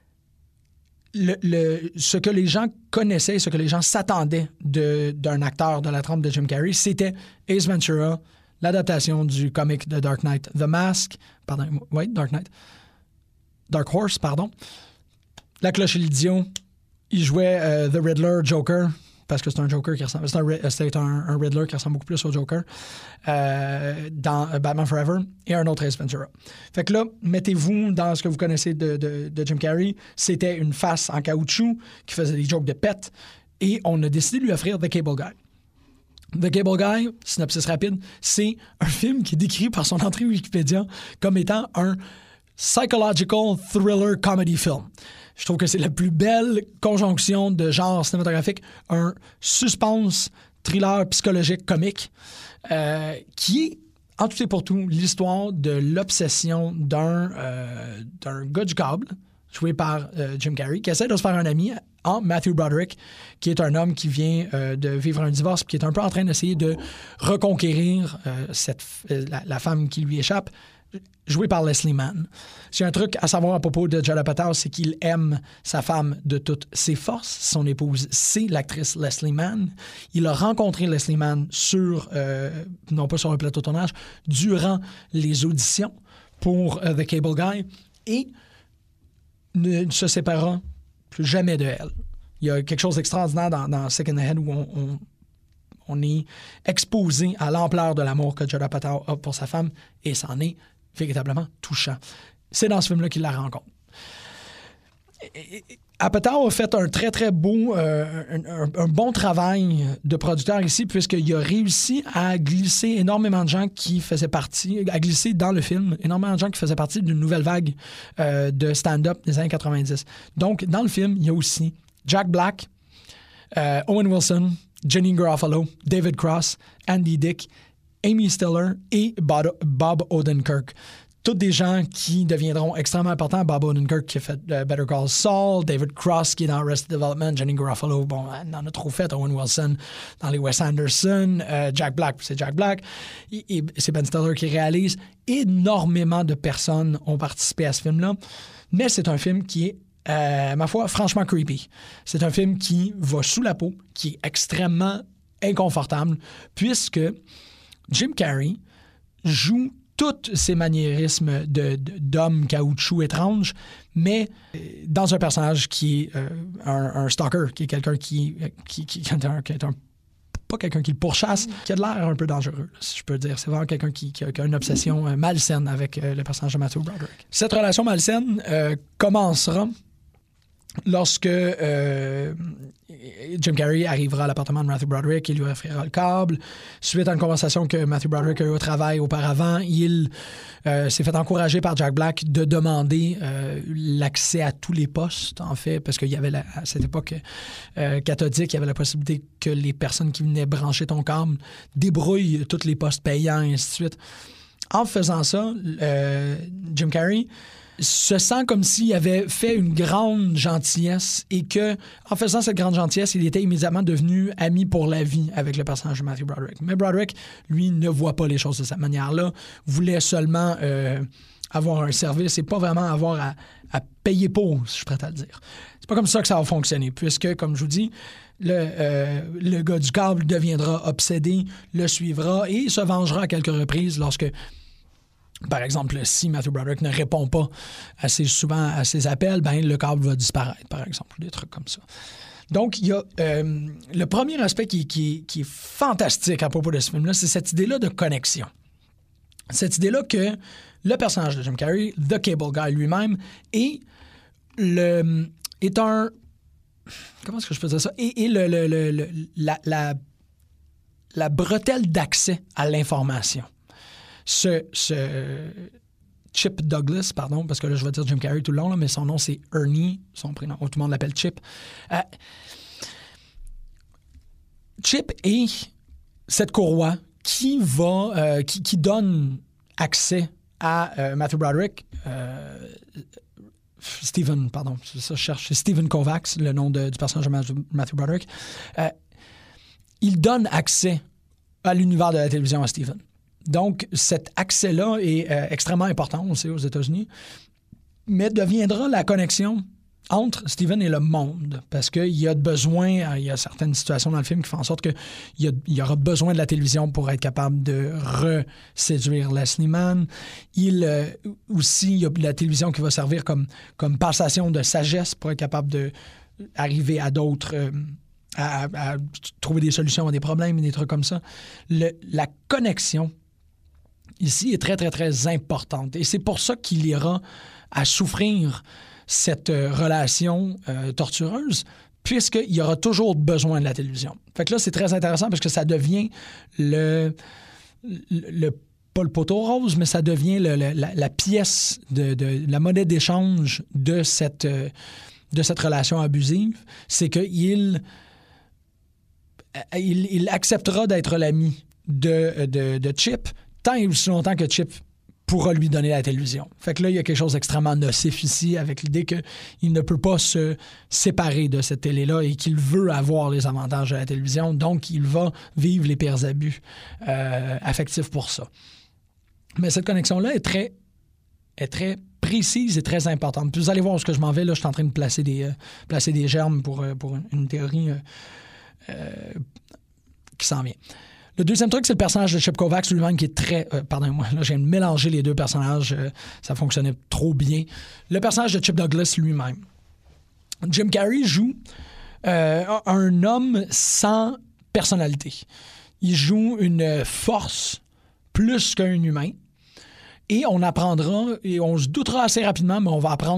le, le, ce que les gens connaissaient, ce que les gens s'attendaient de, d'un acteur de la trempe de Jim Carrey, c'était Ace Ventura, l'adaptation du comic de Dark Knight, The Mask, pardon, oui, Dark Knight, Dark Horse, pardon, La Cloche et l'Idiot, il jouait euh, The Riddler, Joker, parce que c'est un Joker qui ressemble... C'est un, c'est un, un Riddler qui ressemble beaucoup plus au Joker euh, dans Batman Forever et un autre Ace Ventura. Fait que là, mettez-vous dans ce que vous connaissez de, de, de Jim Carrey. C'était une face en caoutchouc qui faisait des jokes de pète et on a décidé de lui offrir The Cable Guy. The Cable Guy, synopsis rapide, c'est un film qui est décrit par son entrée Wikipédia comme étant un psychological thriller comedy film. Je trouve que c'est la plus belle conjonction de genre cinématographique, un suspense, thriller psychologique comique, euh, qui est, en tout et pour tout, l'histoire de l'obsession d'un, euh, d'un gars du câble, joué par euh, Jim Carrey, qui essaie de se faire un ami en Matthew Broderick, qui est un homme qui vient euh, de vivre un divorce, qui est un peu en train d'essayer de reconquérir euh, cette, euh, la, la femme qui lui échappe, joué par Leslie Mann. C'est un truc à savoir à propos de Judd Apatow, c'est qu'il aime sa femme de toutes ses forces. Son épouse, c'est l'actrice Leslie Mann. Il a rencontré Leslie Mann sur, euh, non pas sur le plateau de tournage, durant les auditions pour uh, The Cable Guy et ne se séparera plus jamais de elle. Il y a quelque chose d'extraordinaire dans, dans Sick in the Head où on, on, on est exposé à l'ampleur de l'amour que Judd Apatow a pour sa femme et c'en est véritablement touchant. C'est dans ce film-là qu'il la rencontre. Apatow a fait un très, très beau, euh, un, un, un bon travail de producteur ici, puisqu'il a réussi à glisser énormément de gens qui faisaient partie, à glisser dans le film énormément de gens qui faisaient partie d'une nouvelle vague euh, de stand-up des années quatre-vingt-dix. Donc, dans le film, il y a aussi Jack Black, euh, Owen Wilson, Jenny Garofalo, David Cross, Andy Dick, Amy Stiller et Bob, Bob Odenkirk. Toutes des gens qui deviendront extrêmement importants. Bob Odenkirk qui a fait uh, Better Call Saul, David Cross qui est dans Arrested Development, Jenny Garofalo, bon, elle en a trop fait, Owen Wilson dans les Wes Anderson, uh, Jack Black, c'est Jack Black, et, et c'est Ben Stiller qui réalise. Énormément de personnes ont participé à ce film-là, mais c'est un film qui est, euh, ma foi, franchement creepy. C'est un film qui va sous la peau, qui est extrêmement inconfortable, puisque Jim Carrey joue tous ces maniérismes de, de, d'homme caoutchouc étrange, mais dans un personnage qui est euh, un, un stalker, qui est quelqu'un qui, qui, qui, qui est un, qui est un pas quelqu'un qui le pourchasse, qui a de l'air un peu dangereux, si je peux dire. C'est vraiment quelqu'un qui, qui, a, qui a une obsession euh, malsaine avec euh, le personnage de Matthew Broderick. Cette relation malsaine euh, commencera lorsque euh, Jim Carrey arrivera à l'appartement de Matthew Broderick, il lui offrira le câble. Suite à une conversation que Matthew Broderick a eu au travail auparavant, il euh, s'est fait encourager par Jack Black de demander euh, l'accès à tous les postes, en fait, parce qu'il y avait la, à cette époque euh, cathodique, il y avait la possibilité que les personnes qui venaient brancher ton câble débrouillent tous les postes payants, et ainsi de suite. En faisant ça, euh, Jim Carrey se sent comme s'il avait fait une grande gentillesse et que, en faisant cette grande gentillesse, il était immédiatement devenu ami pour la vie avec le personnage de Matthew Broderick. Mais Broderick, lui, ne voit pas les choses de cette manière-là, voulait seulement euh, avoir un service et pas vraiment avoir à, à payer pour, si je suis prêt à le dire. C'est pas comme ça que ça va fonctionner, puisque, comme je vous dis, le, euh, le gars du câble deviendra obsédé, le suivra et se vengera à quelques reprises lorsque, par exemple, si Matthew Broderick ne répond pas assez souvent à ses appels, ben le câble va disparaître, par exemple, des trucs comme ça. Donc, il y a euh, le premier aspect qui, qui, qui est fantastique à propos de ce film-là, c'est cette idée-là de connexion. Cette idée-là que le personnage de Jim Carrey, The Cable Guy lui-même, est, le, est un... Comment est-ce que je peux dire ça? Et, et le, le, le, le, la, la, la bretelle d'accès à l'information. Ce, ce Chip Douglas, pardon, parce que là, je vais dire Jim Carrey tout le long, là, mais son nom, c'est Ernie, son prénom, tout le monde l'appelle Chip. Euh, Chip est cette courroie qui va, euh, qui, qui donne accès à euh, Matthew Broderick, euh, Stephen, pardon, c'est ça, je cherche, c'est Stephen Kovacs, le nom de, du personnage de Matthew, Matthew Broderick. Euh, il donne accès à l'univers de la télévision à Stephen. Donc, cet accès-là est euh, extrêmement important, on sait, aux États-Unis, mais deviendra la connexion entre Stephen et le monde, parce qu'il y a besoin, il y a certaines situations dans le film qui font en sorte qu'il y, y aura besoin de la télévision pour être capable de reséduire Leslie Mann. Il, euh, aussi, il y a la télévision qui va servir comme, comme passation de sagesse pour être capable d'arriver à d'autres... Euh, à, à trouver des solutions à des problèmes et des trucs comme ça. Le, la connexion ici est très, très, très importante. Et c'est pour ça qu'il ira à souffrir cette euh, relation euh, tortureuse, puisqu'il y aura toujours besoin de la télévision. Fait que là, c'est très intéressant parce que ça devient le... le, le pas le poteau rose, mais ça devient le, le, la, la pièce, de, de la monnaie d'échange de cette, euh, de cette relation abusive. C'est qu'il il, il acceptera d'être l'ami de, de, de Chip tant et aussi longtemps que Chip pourra lui donner la télévision. Fait que là, il y a quelque chose d'extrêmement nocif ici avec l'idée qu'il ne peut pas se séparer de cette télé-là et qu'il veut avoir les avantages de la télévision, donc il va vivre les pires abus euh, affectifs pour ça. Mais cette connexion-là est très, est très précise et très importante. Puis vous allez voir où ce que je m'en vais. Là, je suis en train de placer des, euh, placer des germes pour, euh, pour une théorie euh, euh, qui s'en vient. Le deuxième truc, c'est le personnage de Chip Kovacs lui-même qui est très... Euh, pardonnez-moi, là, je viens de mélanger les deux personnages. Euh, ça fonctionnait trop bien. Le personnage de Chip Douglas lui-même. Jim Carrey joue euh, un homme sans personnalité. Il joue une force plus qu'un humain. Et on apprendra, et on se doutera assez rapidement, mais on va apprendre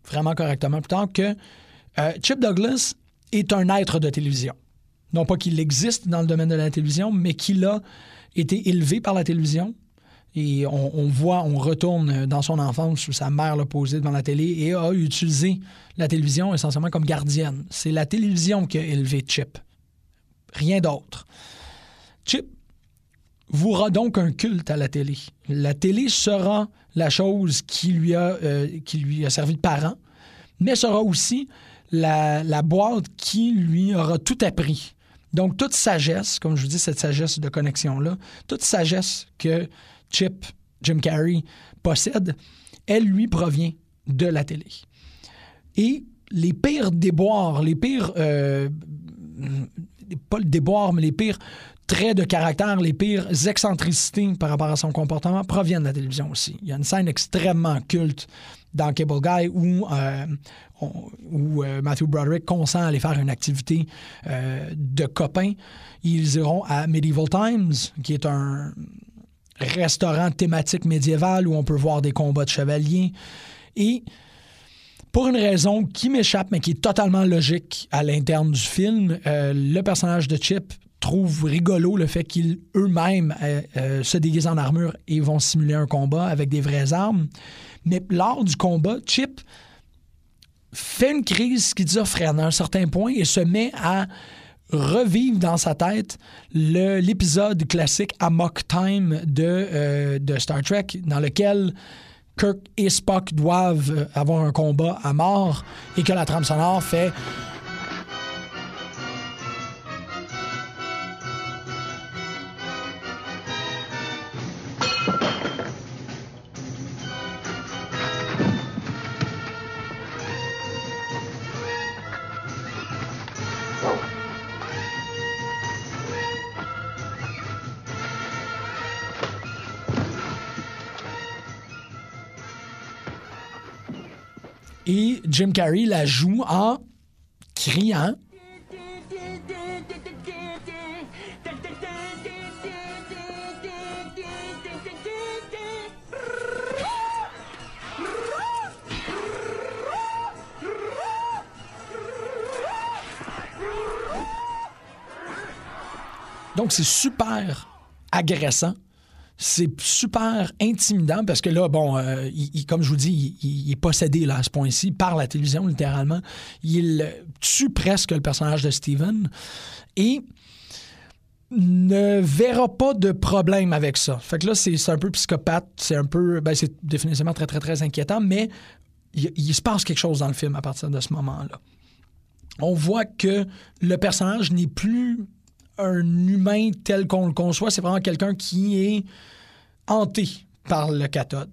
vraiment correctement plus tard que euh, Chip Douglas est un être de télévision. Non pas qu'il existe dans le domaine de la télévision, mais qu'il a été élevé par la télévision. Et on, on voit, on retourne dans son enfance où sa mère l'a posé devant la télé et a utilisé la télévision essentiellement comme gardienne. C'est la télévision qui a élevé Chip. Rien d'autre. Chip vouera donc un culte à la télé. La télé sera la chose qui lui a, euh, qui lui a servi de parent, mais sera aussi la, la boîte qui lui aura tout appris. Donc, toute sagesse, comme je vous dis, cette sagesse de connexion-là, toute sagesse que Chip, Jim Carrey, possède, elle lui provient de la télé. Et les pires déboires, les pires... Euh, pas le déboire, mais les pires traits de caractère, les pires excentricités par rapport à son comportement proviennent de la télévision aussi. Il y a une scène extrêmement culte dans Cable Guy où, euh, on, où euh, Matthew Broderick consent à aller faire une activité euh, de copains. Ils iront à Medieval Times, qui est un restaurant thématique médiéval où on peut voir des combats de chevaliers. Et pour une raison qui m'échappe, mais qui est totalement logique à l'interne du film, euh, le personnage de Chip trouve rigolo le fait qu'ils eux-mêmes euh, euh, se déguisent en armure et vont simuler un combat avec des vraies armes. Mais lors du combat, Chip fait une crise schizophrène à un certain point et se met à revivre dans sa tête le, l'épisode classique Amok Time de, euh, de Star Trek, dans lequel Kirk et Spock doivent avoir un combat à mort et que la trame sonore fait... Et Jim Carrey la joue en criant. Donc, c'est super agressant. C'est super intimidant parce que là, bon, euh, il, il, comme je vous dis, il, il est possédé là, à ce point-ci par la télévision, littéralement. Il tue presque le personnage de Steven et ne verra pas de problème avec ça. Fait que là, c'est, c'est un peu psychopathe, c'est un peu... Ben, c'est définitivement très, très, très inquiétant, mais il, il se passe quelque chose dans le film à partir de ce moment-là. On voit que le personnage n'est plus un humain tel qu'on le conçoit, c'est vraiment quelqu'un qui est hanté par le cathode.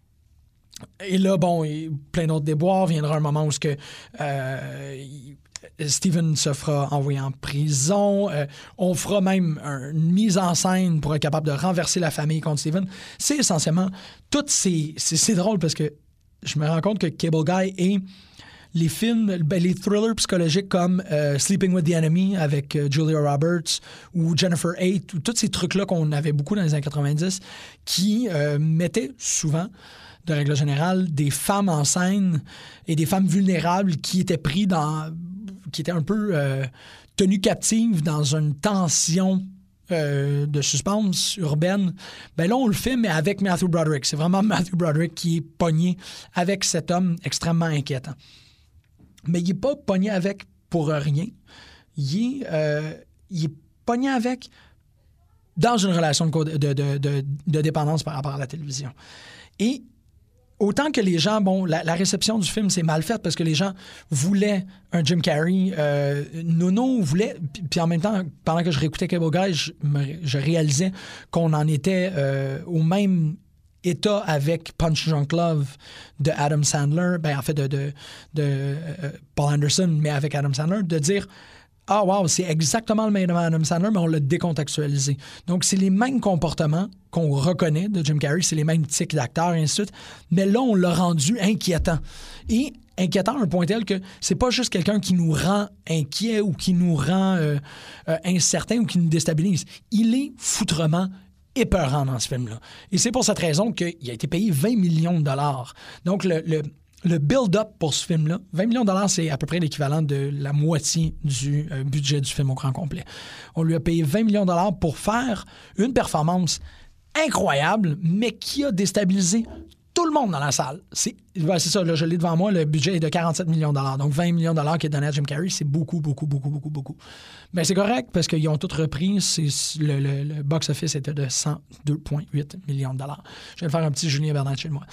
Et là, bon, il, plein d'autres déboires. Viendra un moment où ce que, euh, Steven se fera envoyer en prison. Euh, on fera même un, une mise en scène pour être capable de renverser la famille contre Steven. C'est essentiellement toutes ces... C'est, c'est drôle parce que je me rends compte que Cable Guy est... Les films, ben, les thrillers psychologiques comme euh, Sleeping with the Enemy avec euh, Julia Roberts ou Jennifer Haidt, ou tous ces trucs-là qu'on avait beaucoup dans les années quatre-vingt-dix, qui euh, mettaient souvent, de règle générale, des femmes en scène et des femmes vulnérables qui étaient pris dans... qui étaient un peu euh, tenues captives dans une tension euh, de suspense urbaine. Ben là, on le fait, mais avec Matthew Broderick. C'est vraiment Matthew Broderick qui est pogné avec cet homme extrêmement inquiétant. Mais il n'est pas pogné avec pour rien. Il est, euh, il est pogné avec dans une relation de, de, de, de, de dépendance par rapport à la télévision. Et autant que les gens, bon, la, la réception du film, c'est mal faite parce que les gens voulaient un Jim Carrey. Euh, Nono voulait... Puis en même temps, pendant que je réécoutais Cable Guy, je, je réalisais qu'on en était euh, au même... état avec Punch Drunk Love de Adam Sandler, ben en fait de, de, de euh, Paul Anderson, mais avec Adam Sandler, de dire « Ah, wow, c'est exactement le même Adam Sandler, mais on l'a décontextualisé. » Donc, c'est les mêmes comportements qu'on reconnaît de Jim Carrey, c'est les mêmes tics d'acteurs, et ainsi de suite, mais là, on l'a rendu inquiétant. Et inquiétant à un point tel que c'est pas juste quelqu'un qui nous rend inquiets ou qui nous rend euh, euh, incertains ou qui nous déstabilise. Il est foutrement épeurant dans ce film-là. Et c'est pour cette raison qu'il a été payé vingt millions de dollars. Donc, le, le, le build-up pour ce film-là, vingt millions de dollars, c'est à peu près l'équivalent de la moitié du euh, budget du film au grand complet. On lui a payé vingt millions de dollars pour faire une performance incroyable, mais qui a déstabilisé tout le monde dans la salle. C'est, ben c'est ça, là, je l'ai devant moi, le budget est de quarante-sept millions de dollars. Donc vingt millions de dollars qui est donné à Jim Carrey, c'est beaucoup, beaucoup, beaucoup, beaucoup, beaucoup. Mais c'est correct parce qu'ils ont tout repris. C'est, le, le, le box-office était de cent deux virgule huit millions de dollars. Je vais faire un petit Julien Bernatchez de moi.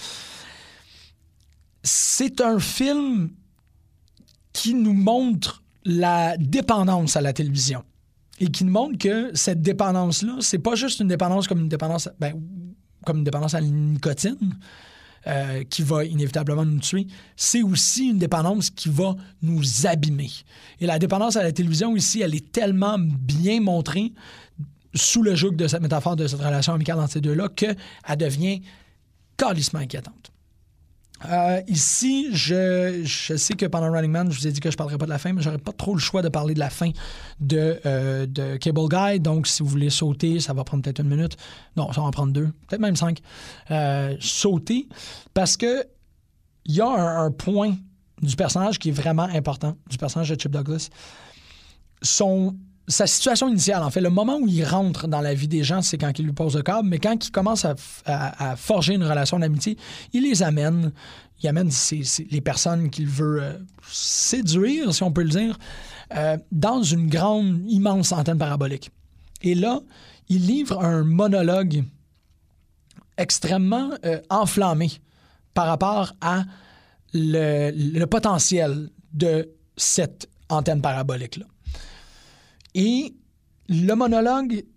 C'est un film qui nous montre la dépendance à la télévision et qui nous montre que cette dépendance-là, c'est pas juste une dépendance comme une dépendance, ben, comme une dépendance à la nicotine euh, qui va inévitablement nous tuer, c'est aussi une dépendance qui va nous abîmer. Et la dépendance à la télévision ici, elle est tellement bien montrée sous le joug de cette métaphore, de cette relation amicale entre ces deux-là, qu'elle devient calissement inquiétante. Euh, ici, je, je sais que pendant Running Man, je vous ai dit que je ne parlerai pas de la fin, mais j'aurais pas trop le choix de parler de la fin de, euh, de Cable Guy. Donc, si vous voulez sauter, ça va prendre peut-être une minute. Non, ça va en prendre deux, peut-être même cinq. Euh, sauter, parce que il y a un, un point du personnage qui est vraiment important, du personnage de Chip Douglas. Son... Sa situation initiale, en fait, le moment où il rentre dans la vie des gens, c'est quand il lui pose le câble, mais quand il commence à, à, à forger une relation d'amitié, il les amène, il amène ses, ses, les personnes qu'il veut euh, séduire, si on peut le dire, euh, dans une grande, immense antenne parabolique. Et là, il livre un monologue extrêmement euh, enflammé par rapport à le, le potentiel de cette antenne parabolique-là. Et le monologue,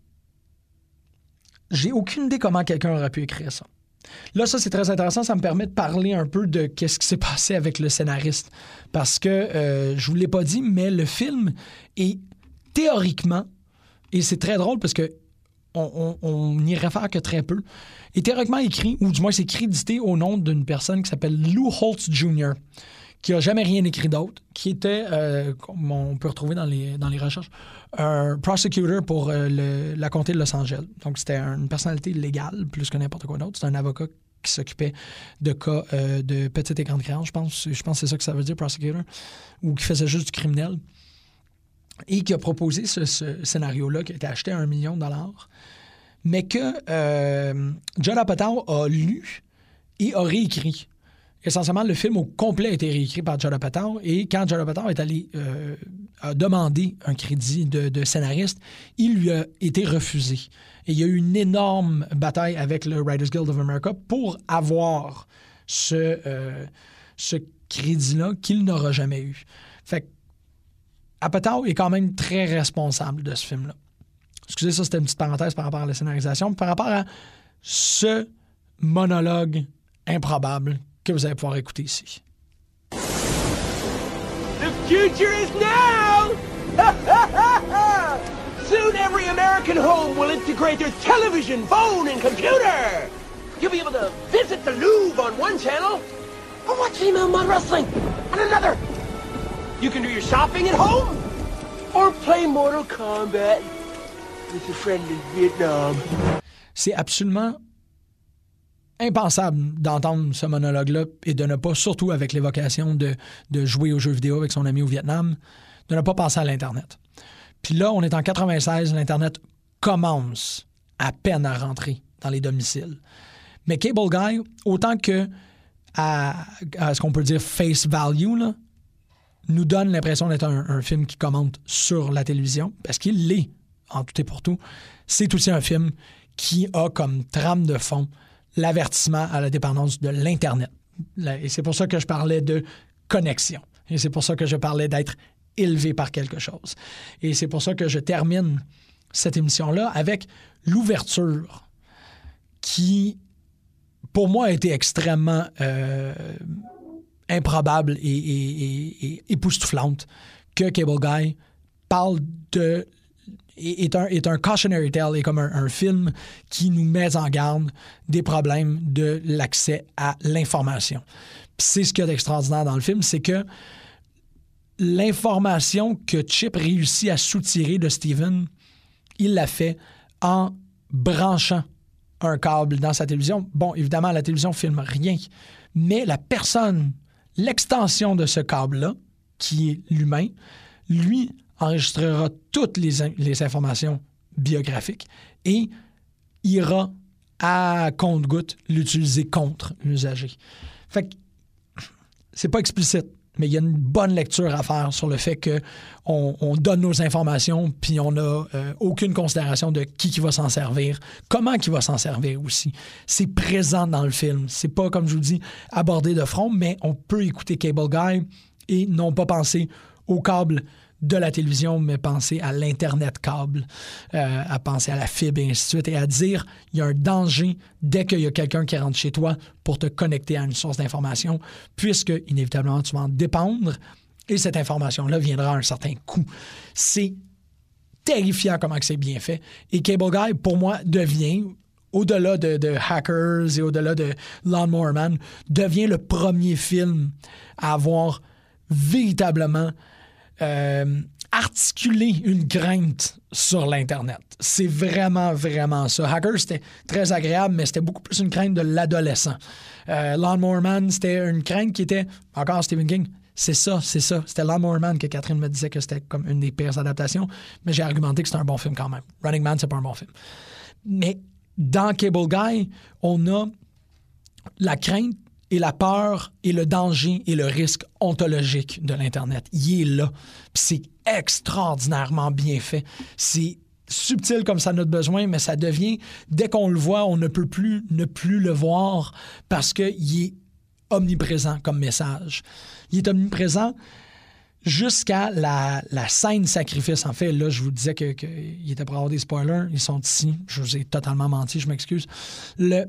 j'ai aucune idée comment quelqu'un aurait pu écrire ça. Là, ça, c'est très intéressant. Ça me permet de parler un peu de qu'est-ce qui s'est passé avec le scénariste. Parce que, euh, je vous l'ai pas dit, mais le film est théoriquement, et c'est très drôle parce que on, on, on n'y réfère que très peu, est théoriquement écrit, ou du moins c'est crédité au nom d'une personne qui s'appelle Lou Holtz junior, qui n'a jamais rien écrit d'autre, qui était, euh, comme on peut retrouver dans les, dans les recherches, un prosecutor pour euh, le, la comté de Los Angeles. Donc, c'était une personnalité légale, plus que n'importe quoi d'autre. C'était un avocat qui s'occupait de cas euh, de petit écran de créance, je pense. Je pense que c'est ça que ça veut dire, prosecutor, ou qui faisait juste du criminel. Et qui a proposé ce, ce scénario-là, qui a été acheté à un million de dollars, mais que euh, Judd Apatow a lu et a réécrit. Essentiellement, le film au complet a été réécrit par Judd Apatow, et quand Judd Apatow est allé euh, a demandé un crédit de, de scénariste, il lui a été refusé. Et il y a eu une énorme bataille avec le Writers Guild of America pour avoir ce, euh, ce crédit-là qu'il n'aura jamais eu. Fait que Apatow est quand même très responsable de ce film-là. Excusez, ça, c'était une petite parenthèse par rapport à la scénarisation. Par rapport à ce monologue improbable que vous allez pouvoir écouter ici. The future is now! Soon every American home will integrate their television, phone, and computer! You'll be able to visit the Louvre on one channel, or watch female mud wrestling on another. You can do your shopping at home, or play Mortal Kombat with your friend in Vietnam. C'est absolument impensable d'entendre ce monologue-là et de ne pas, surtout avec l'évocation de, de jouer aux jeux vidéo avec son ami au Vietnam, de ne pas penser à l'Internet. Puis là, on est en quatre-vingt-seize, l'Internet commence à peine à rentrer dans les domiciles. Mais Cable Guy, autant que à, à ce qu'on peut dire face value, là, nous donne l'impression d'être un, un film qui commente sur la télévision, parce qu'il l'est en tout et pour tout. C'est aussi un film qui a comme trame de fond l'avertissement à la dépendance de l'Internet. Et c'est pour ça que je parlais de connexion. Et c'est pour ça que je parlais d'être élevé par quelque chose. Et c'est pour ça que je termine cette émission-là avec l'ouverture qui, pour moi, a été extrêmement euh, improbable et, et, et, et époustouflante que Cable Guy parle de est un, est un cautionary tale, est comme un, un film qui nous met en garde des problèmes de l'accès à l'information. Puis c'est ce qu'il y a d'extraordinaire dans le film, c'est que l'information que Chip réussit à soutirer de Steven, il l'a fait en branchant un câble dans sa télévision. Bon, évidemment, la télévision ne filme rien, mais la personne l'extension de ce câble-là, qui est l'humain, lui enregistrera toutes les, les informations biographiques et ira à compte-goutte l'utiliser contre l'usager. Fait que c'est pas explicite, mais il y a une bonne lecture à faire sur le fait qu'on on donne nos informations puis on n'a euh, aucune considération de qui qui va s'en servir, comment qui va s'en servir aussi. C'est présent dans le film. C'est pas, comme je vous dis, abordé de front, mais on peut écouter Cable Guy et non pas penser au câble de la télévision, mais penser à l'Internet câble, euh, à penser à la fibre et ainsi de suite, et à dire il y a un danger dès qu'il y a quelqu'un qui rentre chez toi pour te connecter à une source d'information, puisque inévitablement tu vas en dépendre, et cette information-là viendra à un certain coût. C'est terrifiant comment que c'est bien fait. Et Cable Guy, pour moi, devient, au-delà de, de Hackers et au-delà de Lawnmower Man, devient le premier film à avoir véritablement Euh, articuler une crainte sur l'Internet. C'est vraiment, vraiment ça. Hacker, c'était très agréable, mais c'était beaucoup plus une crainte de l'adolescent. Euh, Lawnmower Man, c'était une crainte qui était, encore Stephen King, c'est ça, c'est ça. C'était Lawnmower Man que Catherine me disait que c'était comme une des pires adaptations, mais j'ai argumenté que c'était un bon film quand même. Running Man, c'est pas un bon film. Mais dans Cable Guy, on a la crainte et la peur et le danger et le risque ontologique de l'Internet. Il est là. Puis c'est extraordinairement bien fait. C'est subtil comme ça notre besoin, mais ça devient, dès qu'on le voit, on ne peut plus ne plus le voir parce qu'il est omniprésent comme message. Il est omniprésent jusqu'à la, la scène sacrifice. En fait, là, je vous disais qu'il que était pour avoir des spoilers. Ils sont ici. Je vous ai totalement menti, je m'excuse. Le...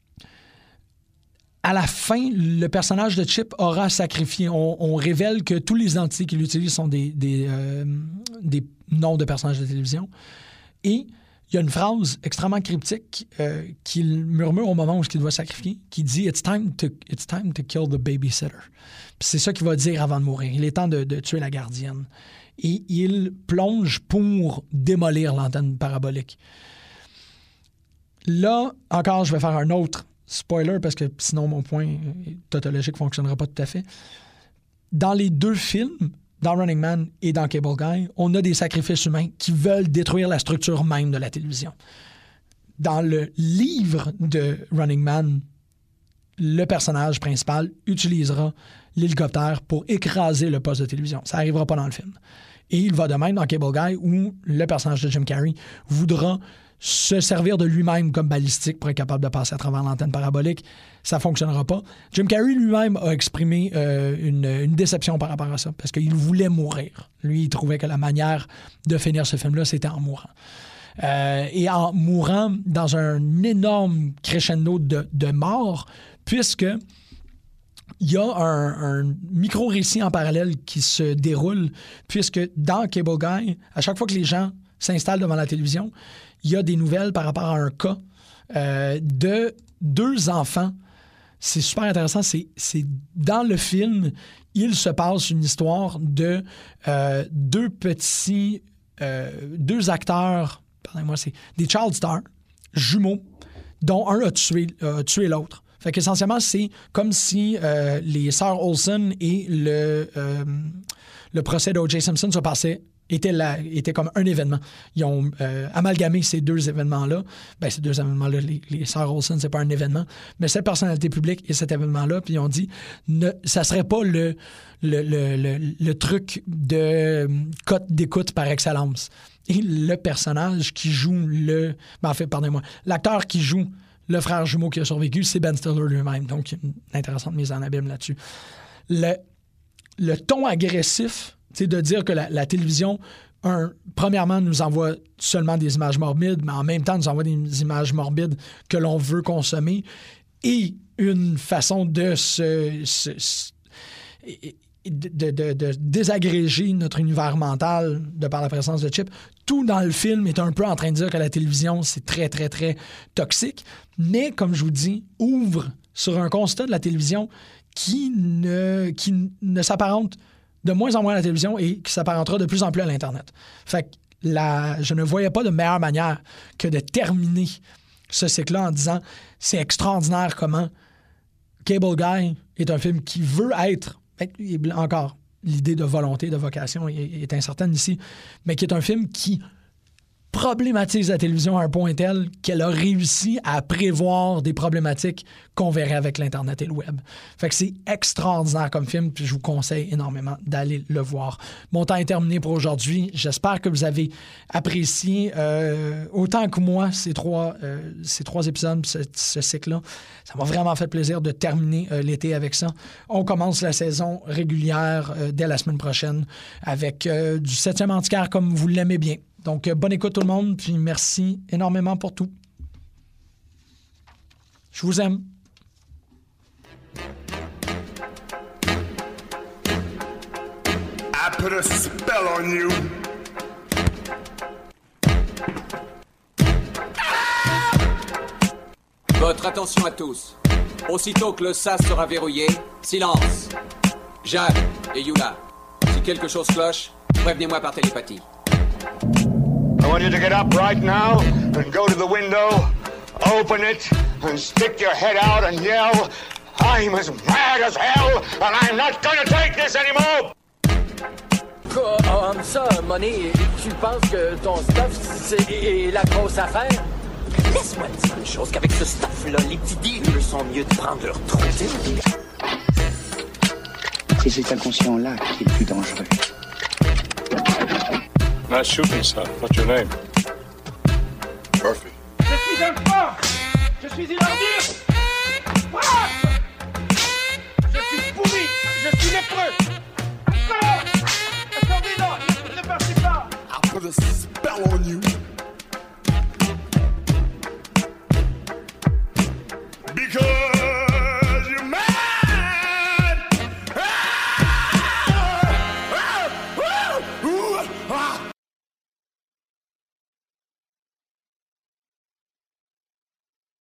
À la fin, le personnage de Chip aura sacrifié. On, on révèle que tous les identités qu'il utilise sont des, des, euh, des noms de personnages de télévision. Et il y a une phrase extrêmement cryptique euh, qu'il murmure au moment où il doit sacrifier, qui dit « It's time to, it's time to kill the babysitter ». Puis c'est ça qu'il va dire avant de mourir. Il est temps de, de tuer la gardienne. Et il plonge pour démolir l'antenne parabolique. Là, encore, je vais faire un autre spoiler, parce que sinon mon point tautologique ne fonctionnera pas tout à fait. Dans les deux films, dans Running Man et dans Cable Guy, on a des sacrifices humains qui veulent détruire la structure même de la télévision. Dans le livre de Running Man, le personnage principal utilisera l'hélicoptère pour écraser le poste de télévision. Ça n'arrivera pas dans le film. Et il va de même dans Cable Guy, où le personnage de Jim Carrey voudra se servir de lui-même comme balistique pour être capable de passer à travers l'antenne parabolique. Ça ne fonctionnera pas. Jim Carrey lui-même a exprimé euh, une, une déception par rapport à ça, parce qu'il voulait mourir. Lui, il trouvait que la manière de finir ce film-là, c'était en mourant. Euh, et en mourant dans un énorme crescendo de, de mort, puisque il y a un, un micro-récit en parallèle qui se déroule, puisque dans Cable Guy, à chaque fois que les gens s'installent devant la télévision, il y a des nouvelles par rapport à un cas euh, de deux enfants. C'est super intéressant. C'est, c'est dans le film, il se passe une histoire de euh, deux petits, euh, deux acteurs, pardonnez-moi, c'est des child stars, jumeaux, dont un a tué, a tué l'autre. Fait qu'essentiellement, c'est comme si euh, les sœurs Olsen et le, euh, le procès d'O J Simpson se passaient Était, la, était comme un événement. Ils ont euh, amalgamé ces deux événements-là. Ben, ces deux événements-là, les, les sœurs Olsen, c'est pas un événement, mais cette personnalité publique et cet événement-là, puis ils ont dit, ne, ça serait pas le, le, le, le, le truc de cote d'écoute par excellence. Et le personnage qui joue le... Ben, en fait, pardonnez-moi, l'acteur qui joue le frère jumeau qui a survécu, c'est Ben Stiller lui-même. Donc, une intéressante mise en abîme là-dessus. Le, le ton agressif, c'est de dire que la, la télévision, un, premièrement, nous envoie seulement des images morbides, mais en même temps, nous envoie des images morbides que l'on veut consommer, et une façon de se, se, se de, de, de désagréger notre univers mental de par la présence de Chip. Tout dans le film est un peu en train de dire que la télévision, c'est très, très, très toxique, mais, comme je vous dis, ouvre sur un constat de la télévision qui ne, qui ne s'apparente de moins en moins à la télévision et qui s'apparentera de plus en plus à l'Internet. Fait que la, je ne voyais pas de meilleure manière que de terminer ce cycle-là en disant c'est extraordinaire comment Cable Guy est un film qui veut être ben, encore, l'idée de volonté, de vocation est, est incertaine ici, mais qui est un film qui problématise la télévision à un point tel qu'elle a réussi à prévoir des problématiques qu'on verrait avec l'Internet et le Web. Fait que c'est extraordinaire comme film, puis je vous conseille énormément d'aller le voir. Mon temps est terminé pour aujourd'hui. J'espère que vous avez apprécié euh, autant que moi ces trois, euh, ces trois épisodes, ce, ce cycle-là. Ça m'a vraiment fait plaisir de terminer euh, l'été avec ça. On commence la saison régulière euh, dès la semaine prochaine avec euh, du septième antiquaire comme vous l'aimez bien. Donc, bonne écoute tout le monde, puis merci énormément pour tout. Je vous aime. I put a spell on you. Votre attention à tous. Aussitôt que le sas sera verrouillé, silence. Jade et Yula, si quelque chose cloche, prévenez-moi par télépathie. I want you to get up right now and go to the window, open it, and stick your head out and yell, I'm as mad as hell, and I'm not gonna take this anymore! Comme ça, Money, tu penses que ton stuff, c'est la grosse affaire? Laisse-moi te dire une chose, qu'avec ce stuff-là, les petits dealers sont mieux de prendre leur trou. C'est cet inconscient-là qui est le plus dangereux. Nice shooting, son. What's your name? Perfect. Je suis un porc. Je suis une ordure. What?